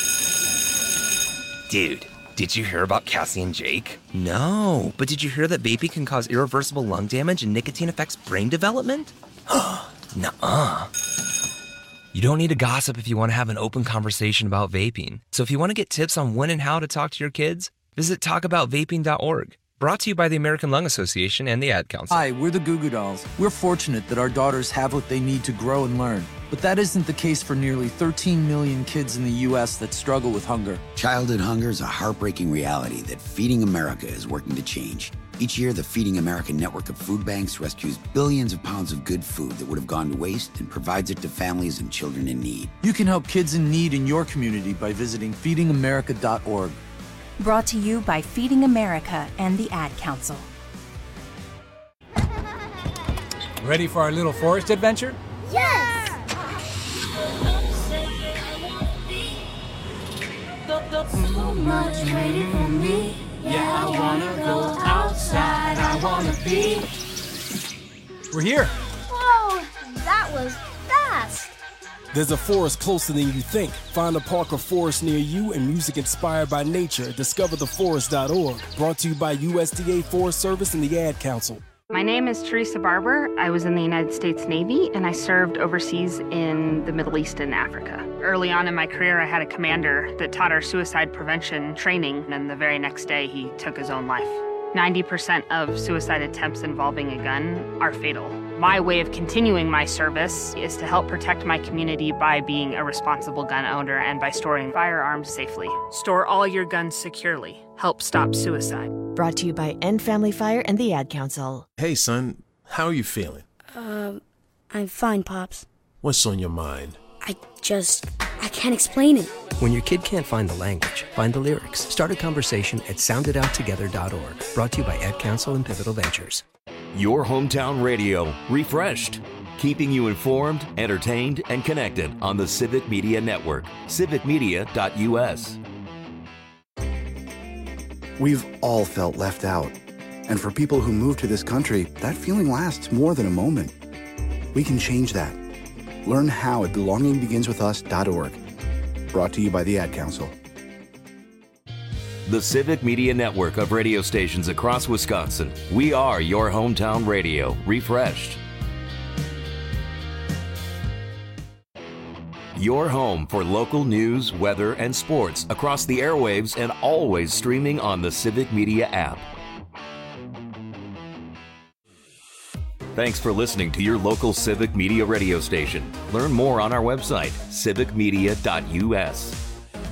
Speaker 4: Dude, did you hear about Cassie and Jake? No, but did you hear that vaping can cause irreversible lung damage and nicotine affects brain development? Nuh-uh. You don't need to gossip if you want to have an open conversation about vaping. So if you want to get tips on when and how to talk to your kids, visit talkaboutvaping.org. Brought to you by the American Lung Association and the Ad Council.
Speaker 6: Hi, we're the Goo Goo Dolls. We're fortunate that our daughters have what they need to grow and learn. But that isn't the case for nearly 13 million kids in the U.S. that struggle with hunger.
Speaker 8: Childhood hunger is a heartbreaking reality that Feeding America is working to change. Each year, the Feeding America network of food banks rescues billions of pounds of good food that would have gone to waste and provides it to families and children in need.
Speaker 6: You can help kids in need in your community by visiting feedingamerica.org.
Speaker 10: Brought to you by Feeding America and the Ad Council.
Speaker 11: Ready for our little forest adventure?
Speaker 12: Yes! So much waiting for me. Yeah, I wanna go outside. I wanna be.
Speaker 11: We're here.
Speaker 12: Whoa, that was fast.
Speaker 11: There's a forest closer than you think. Find a park or forest near you and music inspired by nature at discovertheforest.org. Brought to you by USDA Forest Service and the Ad Council.
Speaker 14: My name is Teresa Barber. I was in the United States Navy and I served overseas in the Middle East and Africa. Early on in my career, I had a commander that taught our suicide prevention training, and the very next day he took his own life. 90% of suicide attempts involving a gun are fatal. My way of continuing my service is to help protect my community by being a responsible gun owner and by storing firearms safely. Store all your guns securely. Help stop suicide.
Speaker 15: Brought to you by End Family Fire and the Ad Council.
Speaker 16: Hey, son. How are you feeling?
Speaker 19: I'm fine, Pops.
Speaker 16: What's on your mind?
Speaker 19: I can't explain it.
Speaker 27: When your kid can't find the language, find the lyrics. Start a conversation at soundidouttogether.org. Brought to you by Ad Council and Pivotal Ventures.
Speaker 28: Your hometown radio, refreshed. Keeping you informed, entertained, and connected on the Civic Media Network. civicmedia.us.
Speaker 29: We've all felt left out. And for people who move to this country, that feeling lasts more than a moment. We can change that. Learn how at belongingbeginswithus.org. Brought to you by the Ad Council.
Speaker 28: The Civic Media Network of radio stations across Wisconsin. We are your hometown radio, refreshed. Your home for local news, weather, and sports across the airwaves and always streaming on the Civic Media app. Thanks for listening to your local Civic Media radio station. Learn more on our website, civicmedia.us.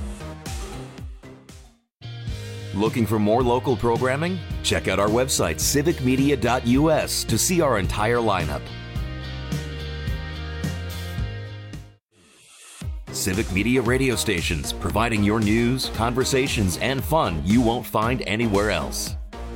Speaker 28: Looking for more local programming? Check out our website, civicmedia.us, to see our entire lineup. Civic Media radio stations, providing your news, conversations, and fun you won't find anywhere else.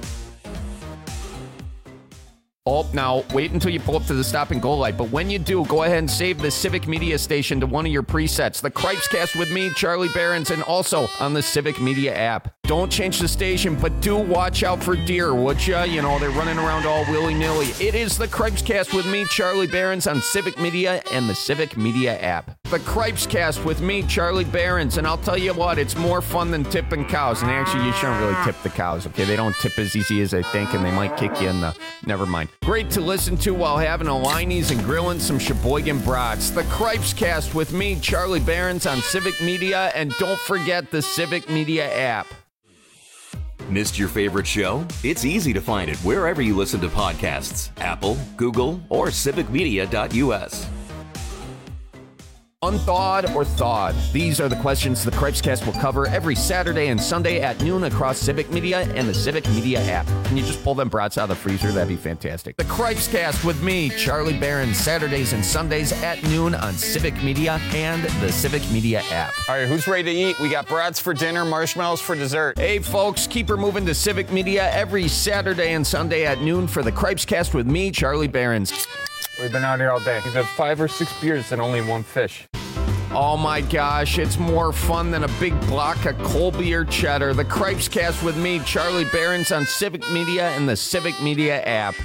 Speaker 30: Oh, now, wait until you pull up to the stop and go light. But when you do, go ahead and save the Civic Media station to one of your presets. The Cripes Cast with me, Charlie Behrens, and also on the Civic Media app. Don't change the station, but do watch out for deer, would ya? You know, they're running around all willy-nilly. It is the Cripes Cast with me, Charlie Behrens, on Civic Media and the Civic Media app. The Cripes Cast with me, Charlie Behrens, and I'll tell you what, it's more fun than tipping cows. And actually, you shouldn't really tip the cows, okay? They don't tip as easy as they think, and they might kick you in the... Never mind. Great to listen to while having a Liney's and grilling some Sheboygan brats. The Cripes Cast with me, Charlie Behrens, on Civic Media, and don't forget the Civic Media app.
Speaker 28: Missed your favorite show? It's easy to find it wherever you listen to podcasts. Apple, Google, or civicmedia.us.
Speaker 30: Unthawed or thawed? These are the questions the Cripescast will cover every Saturday and Sunday at noon across Civic Media and the Civic Media app. Can you just pull them brats out of the freezer? That'd be fantastic. The Cripescast with me, Charlie Barron, Saturdays and Sundays at noon on Civic Media and the Civic Media app.
Speaker 2: All right, who's ready to eat? We got brats for dinner, marshmallows for dessert.
Speaker 30: Hey, folks, keep her moving to Civic Media every Saturday and Sunday at noon for the Cripescast with me, Charlie Barron.
Speaker 2: We've been out here all day. We've had 5 or 6 beers and only 1 fish.
Speaker 30: Oh my gosh, it's more fun than a big block of Colby or cheddar. The Cripescast with me, Charlie Barron's on Civic Media and the Civic Media app.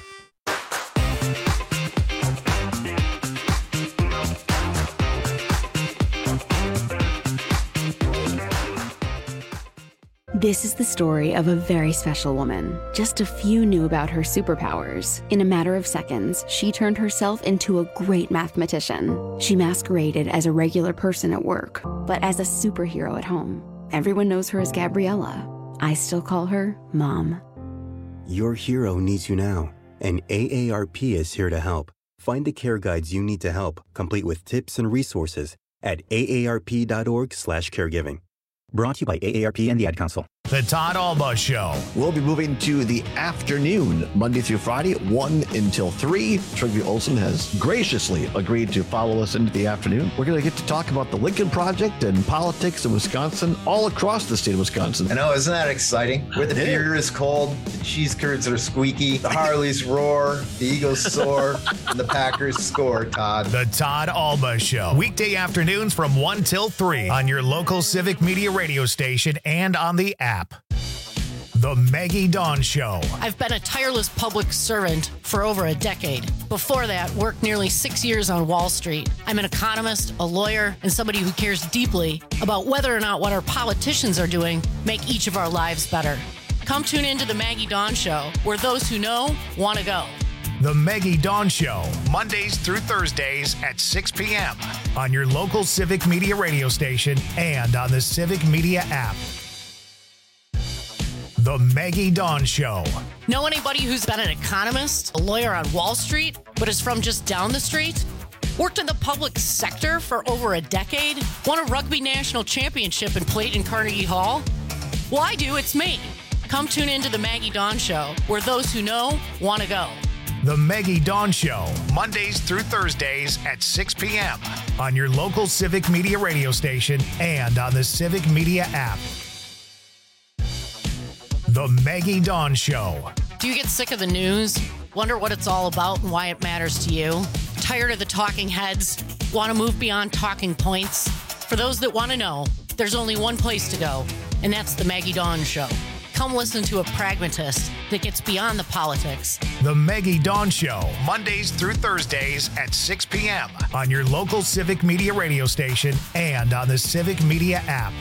Speaker 3: This is the story of a very special woman. Just a few knew about her superpowers. In a matter of seconds, she turned herself into a great mathematician. She masqueraded as a regular person at work, but as a superhero at home. Everyone knows her as Gabriella. I still call her Mom.
Speaker 5: Your hero needs you now, and AARP is here to help. Find the care guides you need to help, complete with tips and resources at aarp.org/caregiving. Brought to you by AARP and the Ad Council.
Speaker 1: The Todd Alba Show.
Speaker 7: We'll be moving to the afternoon, Monday through Friday, 1 until 3. Trygve Olsen has graciously agreed to follow us into the afternoon. We're going to get to talk about the Lincoln Project and politics in Wisconsin, all across the state of Wisconsin.
Speaker 35: I know, isn't that exciting? Where the beer is cold, the cheese curds are squeaky, the Harleys roar, the Eagles soar, and the Packers score, Todd.
Speaker 1: The Todd Alba Show. Weekday afternoons from 1 till 3 on your local Civic Media radio station and on the app. The Maggie Dawn Show.
Speaker 9: I've been a tireless public servant for over a decade. Before that, worked nearly 6 years on Wall Street. I'm an economist, a lawyer, and somebody who cares deeply about whether or not what our politicians are doing make each of our lives better. Come tune into The Maggie Dawn Show, where those who know want to go.
Speaker 1: The Maggie Dawn Show, Mondays through Thursdays at 6 p.m. on your local Civic Media radio station and on the Civic Media app. The Maggie Dawn Show.
Speaker 9: Know anybody who's been an economist, a lawyer on Wall Street, but is from just down the street? Worked in the public sector for over a decade? Won a rugby national championship and played in Carnegie Hall? Well, I do. It's me. Come tune into The Maggie Dawn Show, where those who know want to go.
Speaker 1: The Maggie Dawn Show, Mondays through Thursdays at 6 p.m. on your local Civic Media radio station and on the Civic Media app. The Maggie Dawn Show.
Speaker 9: Do you get sick of the news? Wonder what it's all about and why it matters to you? Tired of the talking heads? Want to move beyond talking points? For those that want to know, there's only one place to go, and that's The Maggie Dawn Show. Come listen to a pragmatist that gets beyond the politics.
Speaker 1: The Maggie Dawn Show, Mondays through Thursdays at 6 p.m. on your local Civic Media radio station and on the Civic Media app.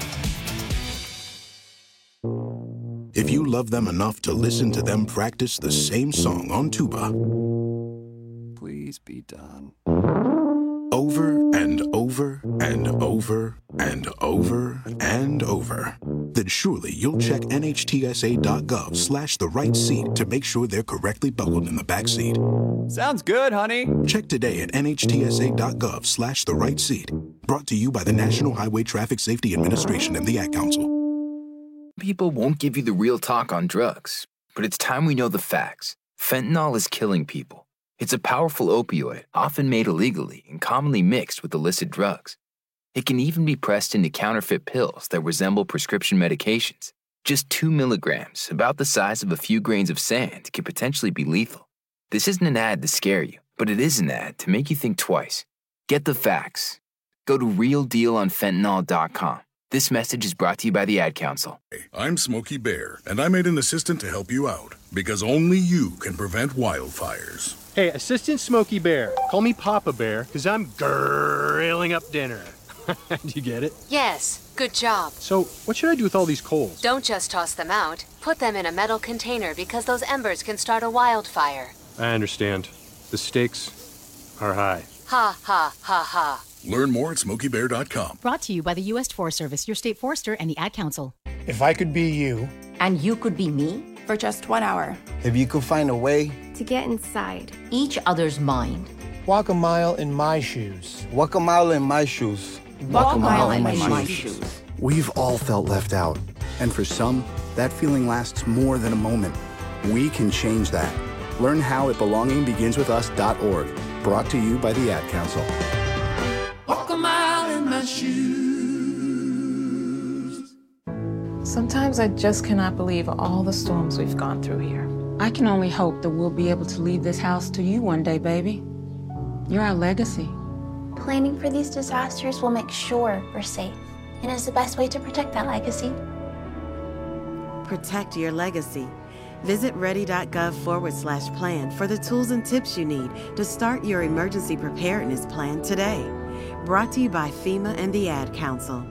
Speaker 13: If you love them enough to listen to them practice the same song on tuba,
Speaker 17: please be done.
Speaker 13: Over and over and over and over and over, then surely you'll check nhtsa.gov/the right seat to make sure they're correctly buckled in the back seat.
Speaker 17: Sounds good, honey.
Speaker 13: Check today at nhtsa.gov/the right seat. Brought to you by the National Highway Traffic Safety Administration and the Ad Council.
Speaker 18: People won't give you the real talk on drugs, but it's time we know the facts. Fentanyl is killing people. It's a powerful opioid, often made illegally and commonly mixed with illicit drugs. It can even be pressed into counterfeit pills that resemble prescription medications. Just 2 milligrams, about the size of a few grains of sand, can potentially be lethal. This isn't an ad to scare you, but it is an ad to make you think twice. Get the facts. Go to realdealonfentanyl.com. This message is brought to you by the Ad Council.
Speaker 13: I'm Smokey Bear, and I made an assistant to help you out, because only you can prevent wildfires.
Speaker 20: Hey, Assistant Smokey Bear, call me Papa Bear, because I'm grilling up dinner. Do you get it?
Speaker 21: Yes, good job.
Speaker 20: So, what should I do with all these coals?
Speaker 21: Don't just toss them out. Put them in a metal container because those embers can start a wildfire.
Speaker 20: I understand. The stakes are high.
Speaker 21: Ha, ha, ha, ha.
Speaker 13: Learn more at SmokeyBear.com.
Speaker 22: Brought to you by the U.S. Forest Service, your state forester, and the Ad Council.
Speaker 31: If I could be you.
Speaker 32: And you could be me?
Speaker 33: For just 1 hour.
Speaker 34: If you could find a way
Speaker 33: to get inside
Speaker 32: each other's mind.
Speaker 4: Walk a mile in my shoes.
Speaker 6: Walk a mile in my shoes.
Speaker 22: Walk a mile in my shoes.
Speaker 29: We've all felt left out. And for some, that feeling lasts more than a moment. We can change that. Learn how at belongingbeginswithus.org. Brought to you by the Ad Council.
Speaker 8: Walk a mile in my shoes.
Speaker 10: Sometimes I just cannot believe all the storms we've gone through here.
Speaker 11: I can only hope that we'll be able to leave this house to you one day, baby. You're our legacy.
Speaker 12: Planning for these disasters will make sure we're safe, and is the best way to protect that legacy.
Speaker 15: Protect your legacy. Visit ready.gov/plan for the tools and tips you need to start your emergency preparedness plan today. Brought to you by FEMA and the Ad Council.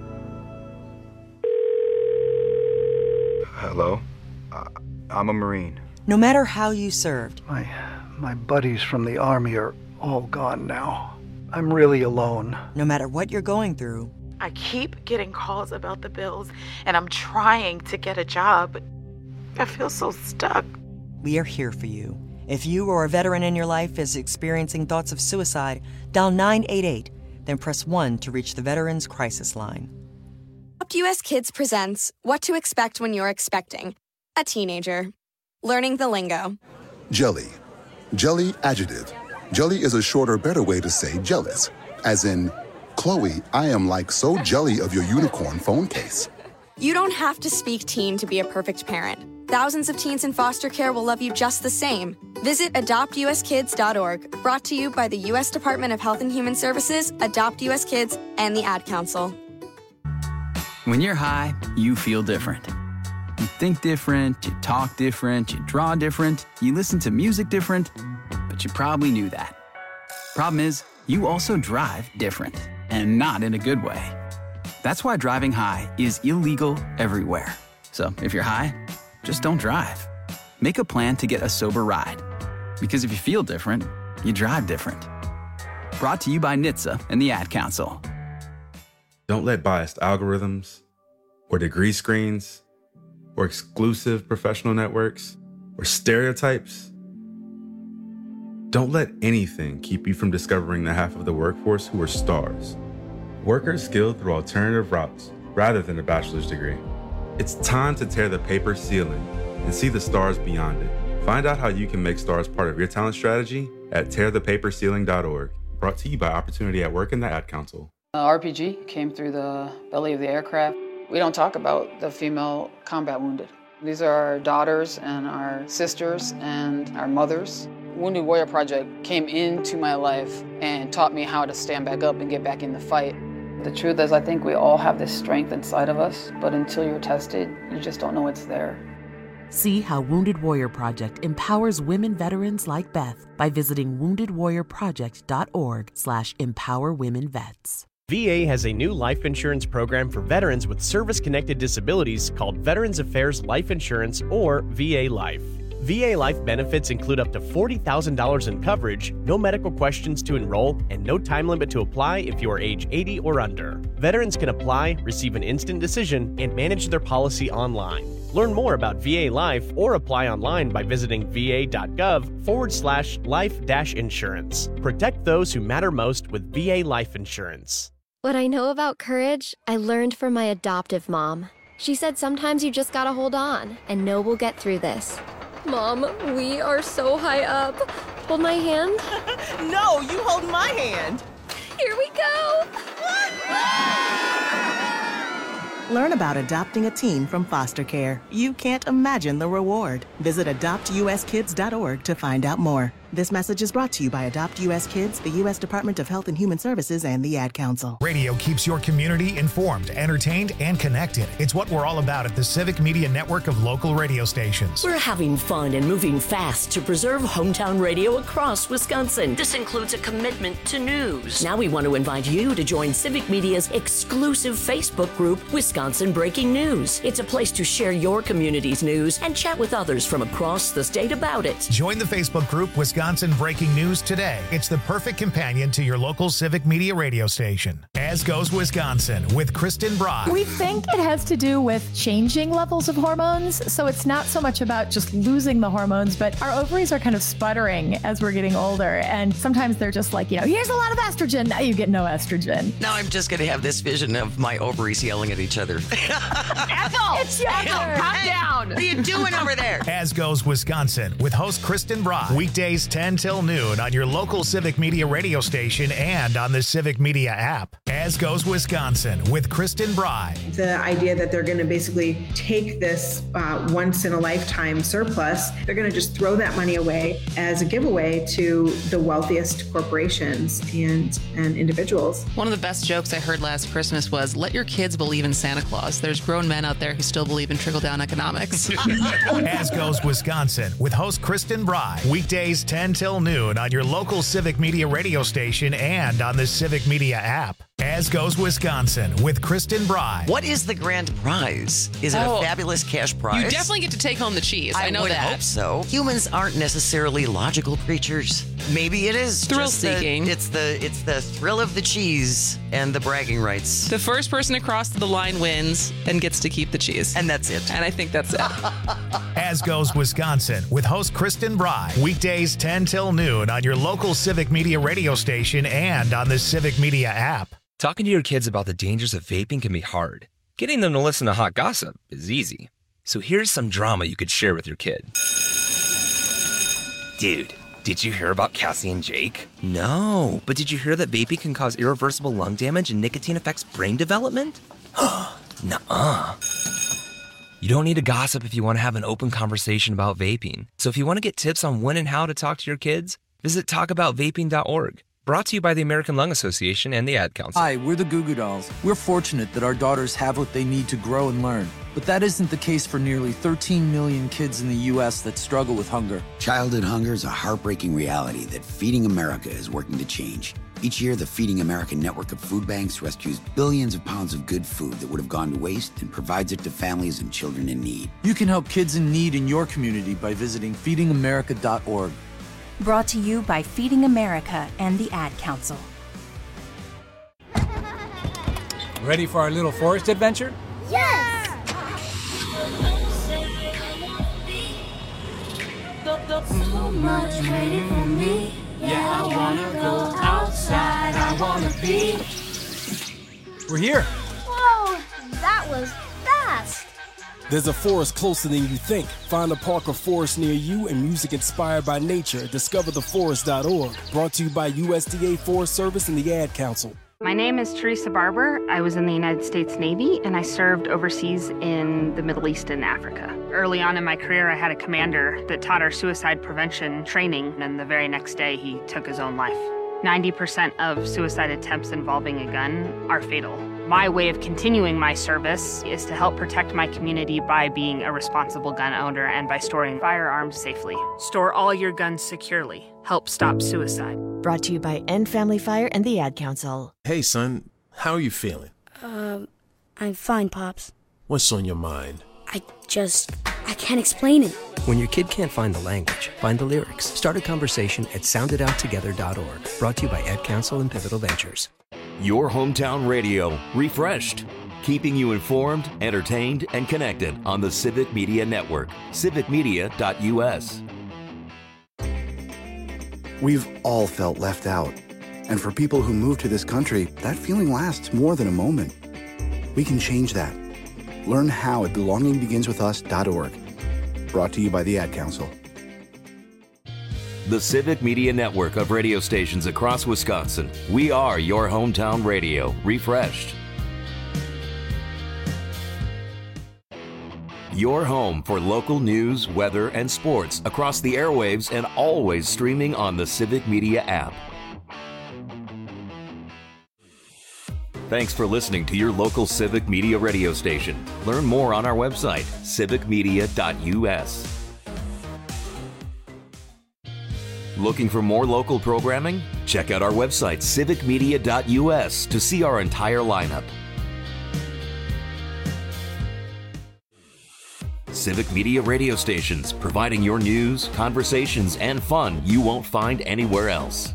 Speaker 14: Hello? I'm a Marine.
Speaker 23: No matter how you served.
Speaker 24: My buddies from the Army are all gone now. I'm really alone.
Speaker 23: No matter what you're going through.
Speaker 10: I keep getting calls about the bills, and I'm trying to get a job, but I feel so stuck.
Speaker 23: We are here for you. If you or a veteran in your life is experiencing thoughts of suicide, dial 988, then press 1 to reach the Veterans Crisis Line.
Speaker 25: Adopt US Kids presents What to Expect When You're Expecting a Teenager. Learning the lingo.
Speaker 26: Jelly. Jelly adjective. Jelly is a shorter, better way to say jealous. As in, Chloe, I am like so jelly of your unicorn phone case.
Speaker 25: You don't have to speak teen to be a perfect parent. Thousands of teens in foster care will love you just the same. Visit adoptuskids.org. Brought to you by the U.S. Department of Health and Human Services, Adopt US Kids, and the Ad Council.
Speaker 31: When you're high, you feel different. You think different, you talk different, you draw different, you listen to music different, but you probably knew that. Problem is, you also drive different, and not in a good way. That's why driving high is illegal everywhere. So if you're high, just don't drive. Make a plan to get a sober ride. Because if you feel different, you drive different. Brought to you by NHTSA and the Ad Council.
Speaker 32: Don't let biased algorithms or degree screens or exclusive professional networks or stereotypes. Don't let anything keep you from discovering the half of the workforce who are stars. Workers skilled through alternative routes rather than a bachelor's degree. It's time to tear the paper ceiling and see the stars beyond it. Find out how you can make stars part of your talent strategy at tearthepaperceiling.org. Brought to you by Opportunity at Work and the Ad Council.
Speaker 33: RPG came through the belly of the aircraft. We don't talk about the female combat wounded. These are our daughters and our sisters and our mothers. Wounded Warrior Project came into my life and taught me how to stand back up and get back in the fight. The truth is, I think we all have this strength inside of us, but until you're tested, you just don't know it's there.
Speaker 34: See how Wounded Warrior Project empowers women veterans like Beth by visiting woundedwarriorproject.org/empowerwomenvets.
Speaker 36: VA has a new life insurance program for veterans with service-connected disabilities called Veterans Affairs Life Insurance, or VA Life. VA Life benefits include up to $40,000 in coverage, no medical questions to enroll, and no time limit to apply if you are age 80 or under. Veterans can apply, receive an instant decision, and manage their policy online. Learn more about VA Life or apply online by visiting va.gov/life-insurance. Protect those who matter most with VA Life Insurance.
Speaker 37: What I know about courage, I learned from my adoptive mom. She said sometimes you just gotta hold on and know we'll get through this. Mom, we are so high up. Hold my hand.
Speaker 38: No, you hold my hand.
Speaker 37: Here we go.
Speaker 15: Learn about adopting a teen from foster care. You can't imagine the reward. Visit adoptuskids.org to find out more. This message is brought to you by Adopt US Kids, the U.S. Department of Health and Human Services, and the Ad Council.
Speaker 1: Radio keeps your community informed, entertained, and connected. It's what we're all about at the Civic Media Network of local radio stations.
Speaker 39: We're having fun and moving fast to preserve hometown radio across Wisconsin. This includes a commitment to news. Now we want to invite you to join Civic Media's exclusive Facebook group, Wisconsin Breaking News. It's a place to share your community's news and chat with others from across the state about it.
Speaker 1: Join the Facebook group, Wisconsin Wisconsin breaking news today. It's the perfect companion to your local Civic Media radio station. As Goes Wisconsin with Kristen Bry.
Speaker 2: We think it has to do with changing levels of hormones. So it's not so much about just losing the hormones, but our ovaries are kind of sputtering as we're getting older. And sometimes they're just like, here's a lot of estrogen. Now you get no estrogen.
Speaker 3: Now I'm just going to have this vision of my ovaries yelling at each other.
Speaker 2: Ethel! It's younger.
Speaker 3: Calm down. What are you doing over there?
Speaker 1: As Goes Wisconsin with host Kristen Bry. Weekdays 10 till noon on your local Civic Media radio station and on the Civic Media app. As Goes Wisconsin with Kristen Bry.
Speaker 4: The idea that they're going to basically take this once-in-a-lifetime surplus, they're going to just throw that money away as a giveaway to the wealthiest corporations and individuals.
Speaker 5: One of the best jokes I heard last Christmas was, let your kids believe in Santa Claus. There's grown men out there who still believe in trickle-down economics.
Speaker 1: As Goes Wisconsin with host Kristen Bry. Weekdays 10 till noon on your local Civic Media radio station and on the Civic Media app. As Goes Wisconsin with Kristen Bry.
Speaker 3: What is the grand prize? Is it a fabulous cash prize?
Speaker 5: You definitely get to take home the cheese. I know
Speaker 3: would
Speaker 5: that.
Speaker 3: Hope so. Humans aren't necessarily logical creatures. Maybe it is
Speaker 5: thrill-seeking.
Speaker 3: It's the thrill of the cheese and the bragging rights.
Speaker 5: The first person across the line wins and gets to keep the cheese.
Speaker 3: And that's it.
Speaker 5: And I think that's it.
Speaker 1: As Goes Wisconsin with host Kristen Bry. Weekdays 10 till noon on your local Civic Media radio station and on the Civic Media app.
Speaker 6: Talking to your kids about the dangers of vaping can be hard. Getting them to listen to hot gossip is easy. So here's some drama you could share with your kid. Dude, did you hear about Cassie and Jake? No, but did you hear that vaping can cause irreversible lung damage and nicotine affects brain development? Nuh-uh. You don't need to gossip if you want to have an open conversation about vaping. So if you want to get tips on when and how to talk to your kids, visit talkaboutvaping.org. Brought to you by the American Lung Association and the Ad Council.
Speaker 7: Hi, we're the Goo Goo Dolls. We're fortunate that our daughters have what they need to grow and learn. But that isn't the case for nearly 13 million kids in the U.S. that struggle with hunger.
Speaker 9: Childhood hunger is a heartbreaking reality that Feeding America is working to change. Each year, the Feeding America network of food banks rescues billions of pounds of good food that would have gone to waste and provides it to families and children in need.
Speaker 7: You can help kids in need in your community by visiting feedingamerica.org.
Speaker 13: Brought to you by Feeding America and the Ad Council.
Speaker 16: Ready for our little forest adventure?
Speaker 8: Yes! So much waiting for me. Yeah, I wanna go outside. I wanna be.
Speaker 16: We're here.
Speaker 8: Whoa, that was fast.
Speaker 16: There's a forest closer than you think. Find a park or forest near you and music inspired by nature at discovertheforest.org. Brought to you by USDA Forest Service and the Ad Council.
Speaker 17: My name is Teresa Barber. I was in the United States Navy and I served overseas in the Middle East and Africa. Early on in my career, I had a commander that taught our suicide prevention training, and the very next day he took his own life. 90% of suicide attempts involving a gun are fatal. My way of continuing my service is to help protect my community by being a responsible gun owner and by storing firearms safely. Store all your guns securely. Help stop suicide.
Speaker 18: Brought to you by End Family Fire and the Ad Council.
Speaker 19: Hey, son, how are you feeling?
Speaker 20: I'm fine, Pops.
Speaker 19: What's on your mind?
Speaker 20: I can't explain it.
Speaker 21: When your kid can't find the language, find the lyrics. Start a conversation at soundedouttogether.org. Brought to you by Ad Council and Pivotal Ventures.
Speaker 22: Your hometown radio, refreshed. Keeping you informed, entertained, and connected on the Civic Media Network. civicmedia.us.
Speaker 29: We've all felt left out. And for people who move to this country, that feeling lasts more than a moment. We can change that. Learn how at belongingbeginswithus.org. Brought to you by the Ad Council.
Speaker 22: The Civic Media Network of radio stations across Wisconsin. We are your hometown radio, refreshed. Your home for local news, weather, and sports across the airwaves and always streaming on the Civic Media app. Thanks for listening to your local Civic Media radio station. Learn more on our website, civicmedia.us. Looking for more local programming? Check out our website, civicmedia.us, to see our entire lineup. Civic Media radio stations, providing your news, conversations, and fun you won't find anywhere else.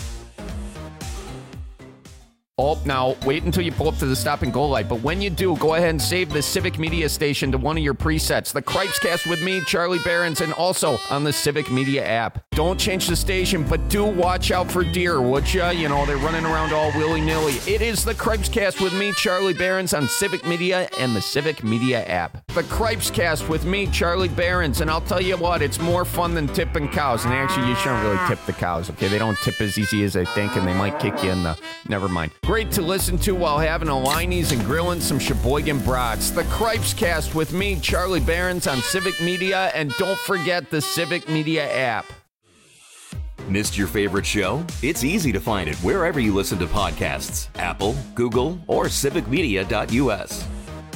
Speaker 10: Oh, now, wait until you pull up to the stop and go light. But when you do, go ahead and save the Civic Media station to one of your presets. The Cripescast with me, Charlie Behrens, and also on the Civic Media app. Don't change the station, but do watch out for deer, would ya? You know, they're running around all willy-nilly. It is the Cripescast with me, Charlie Behrens, on Civic Media and the Civic Media app. The Cripescast with me, Charlie Behrens, and I'll tell you what, it's more fun than tipping cows. And actually, you shouldn't really tip the cows, okay? They don't tip as easy as they think, and they might kick you in the... Never mind. Great to listen to while having a Liney's and grilling some Sheboygan brats. The Cripescast with me, Charlie Behrens, on Civic Media, and don't forget the Civic Media app.
Speaker 22: Missed your favorite show? It's easy to find it wherever you listen to podcasts. Apple, Google, or civicmedia.us.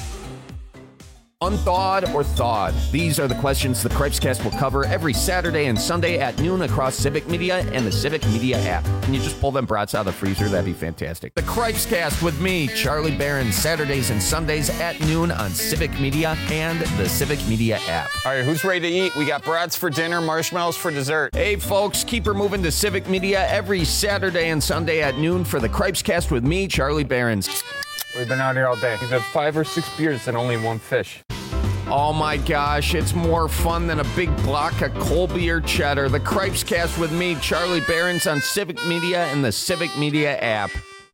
Speaker 10: Unthawed or thawed? These are the questions the Cripescast will cover every Saturday and Sunday at noon across Civic Media and the Civic Media app. Can you just pull them brats out of the freezer? That'd be fantastic. The Cripescast with me, Charlie Behrens, Saturdays and Sundays at noon on Civic Media and the Civic Media app.
Speaker 11: All right, who's ready to eat? We got brats for dinner, marshmallows for dessert.
Speaker 10: Hey, folks, keep her moving to Civic Media every Saturday and Sunday at noon for the Cripescast with me, Charlie Behrens.
Speaker 11: We've been out here all day. We've had 5 or 6 beers and only 1 fish.
Speaker 10: Oh my gosh, it's more fun than a big block of Colby or cheddar. The Cripescast with me, Charlie Behrens, on Civic Media and the Civic Media app.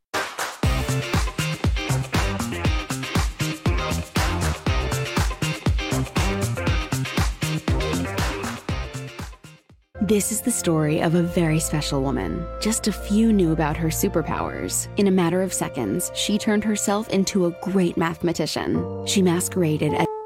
Speaker 12: This is the story of a very special woman. Just a few knew about her superpowers. In a matter of seconds, she turned herself into a great mathematician. She masqueraded as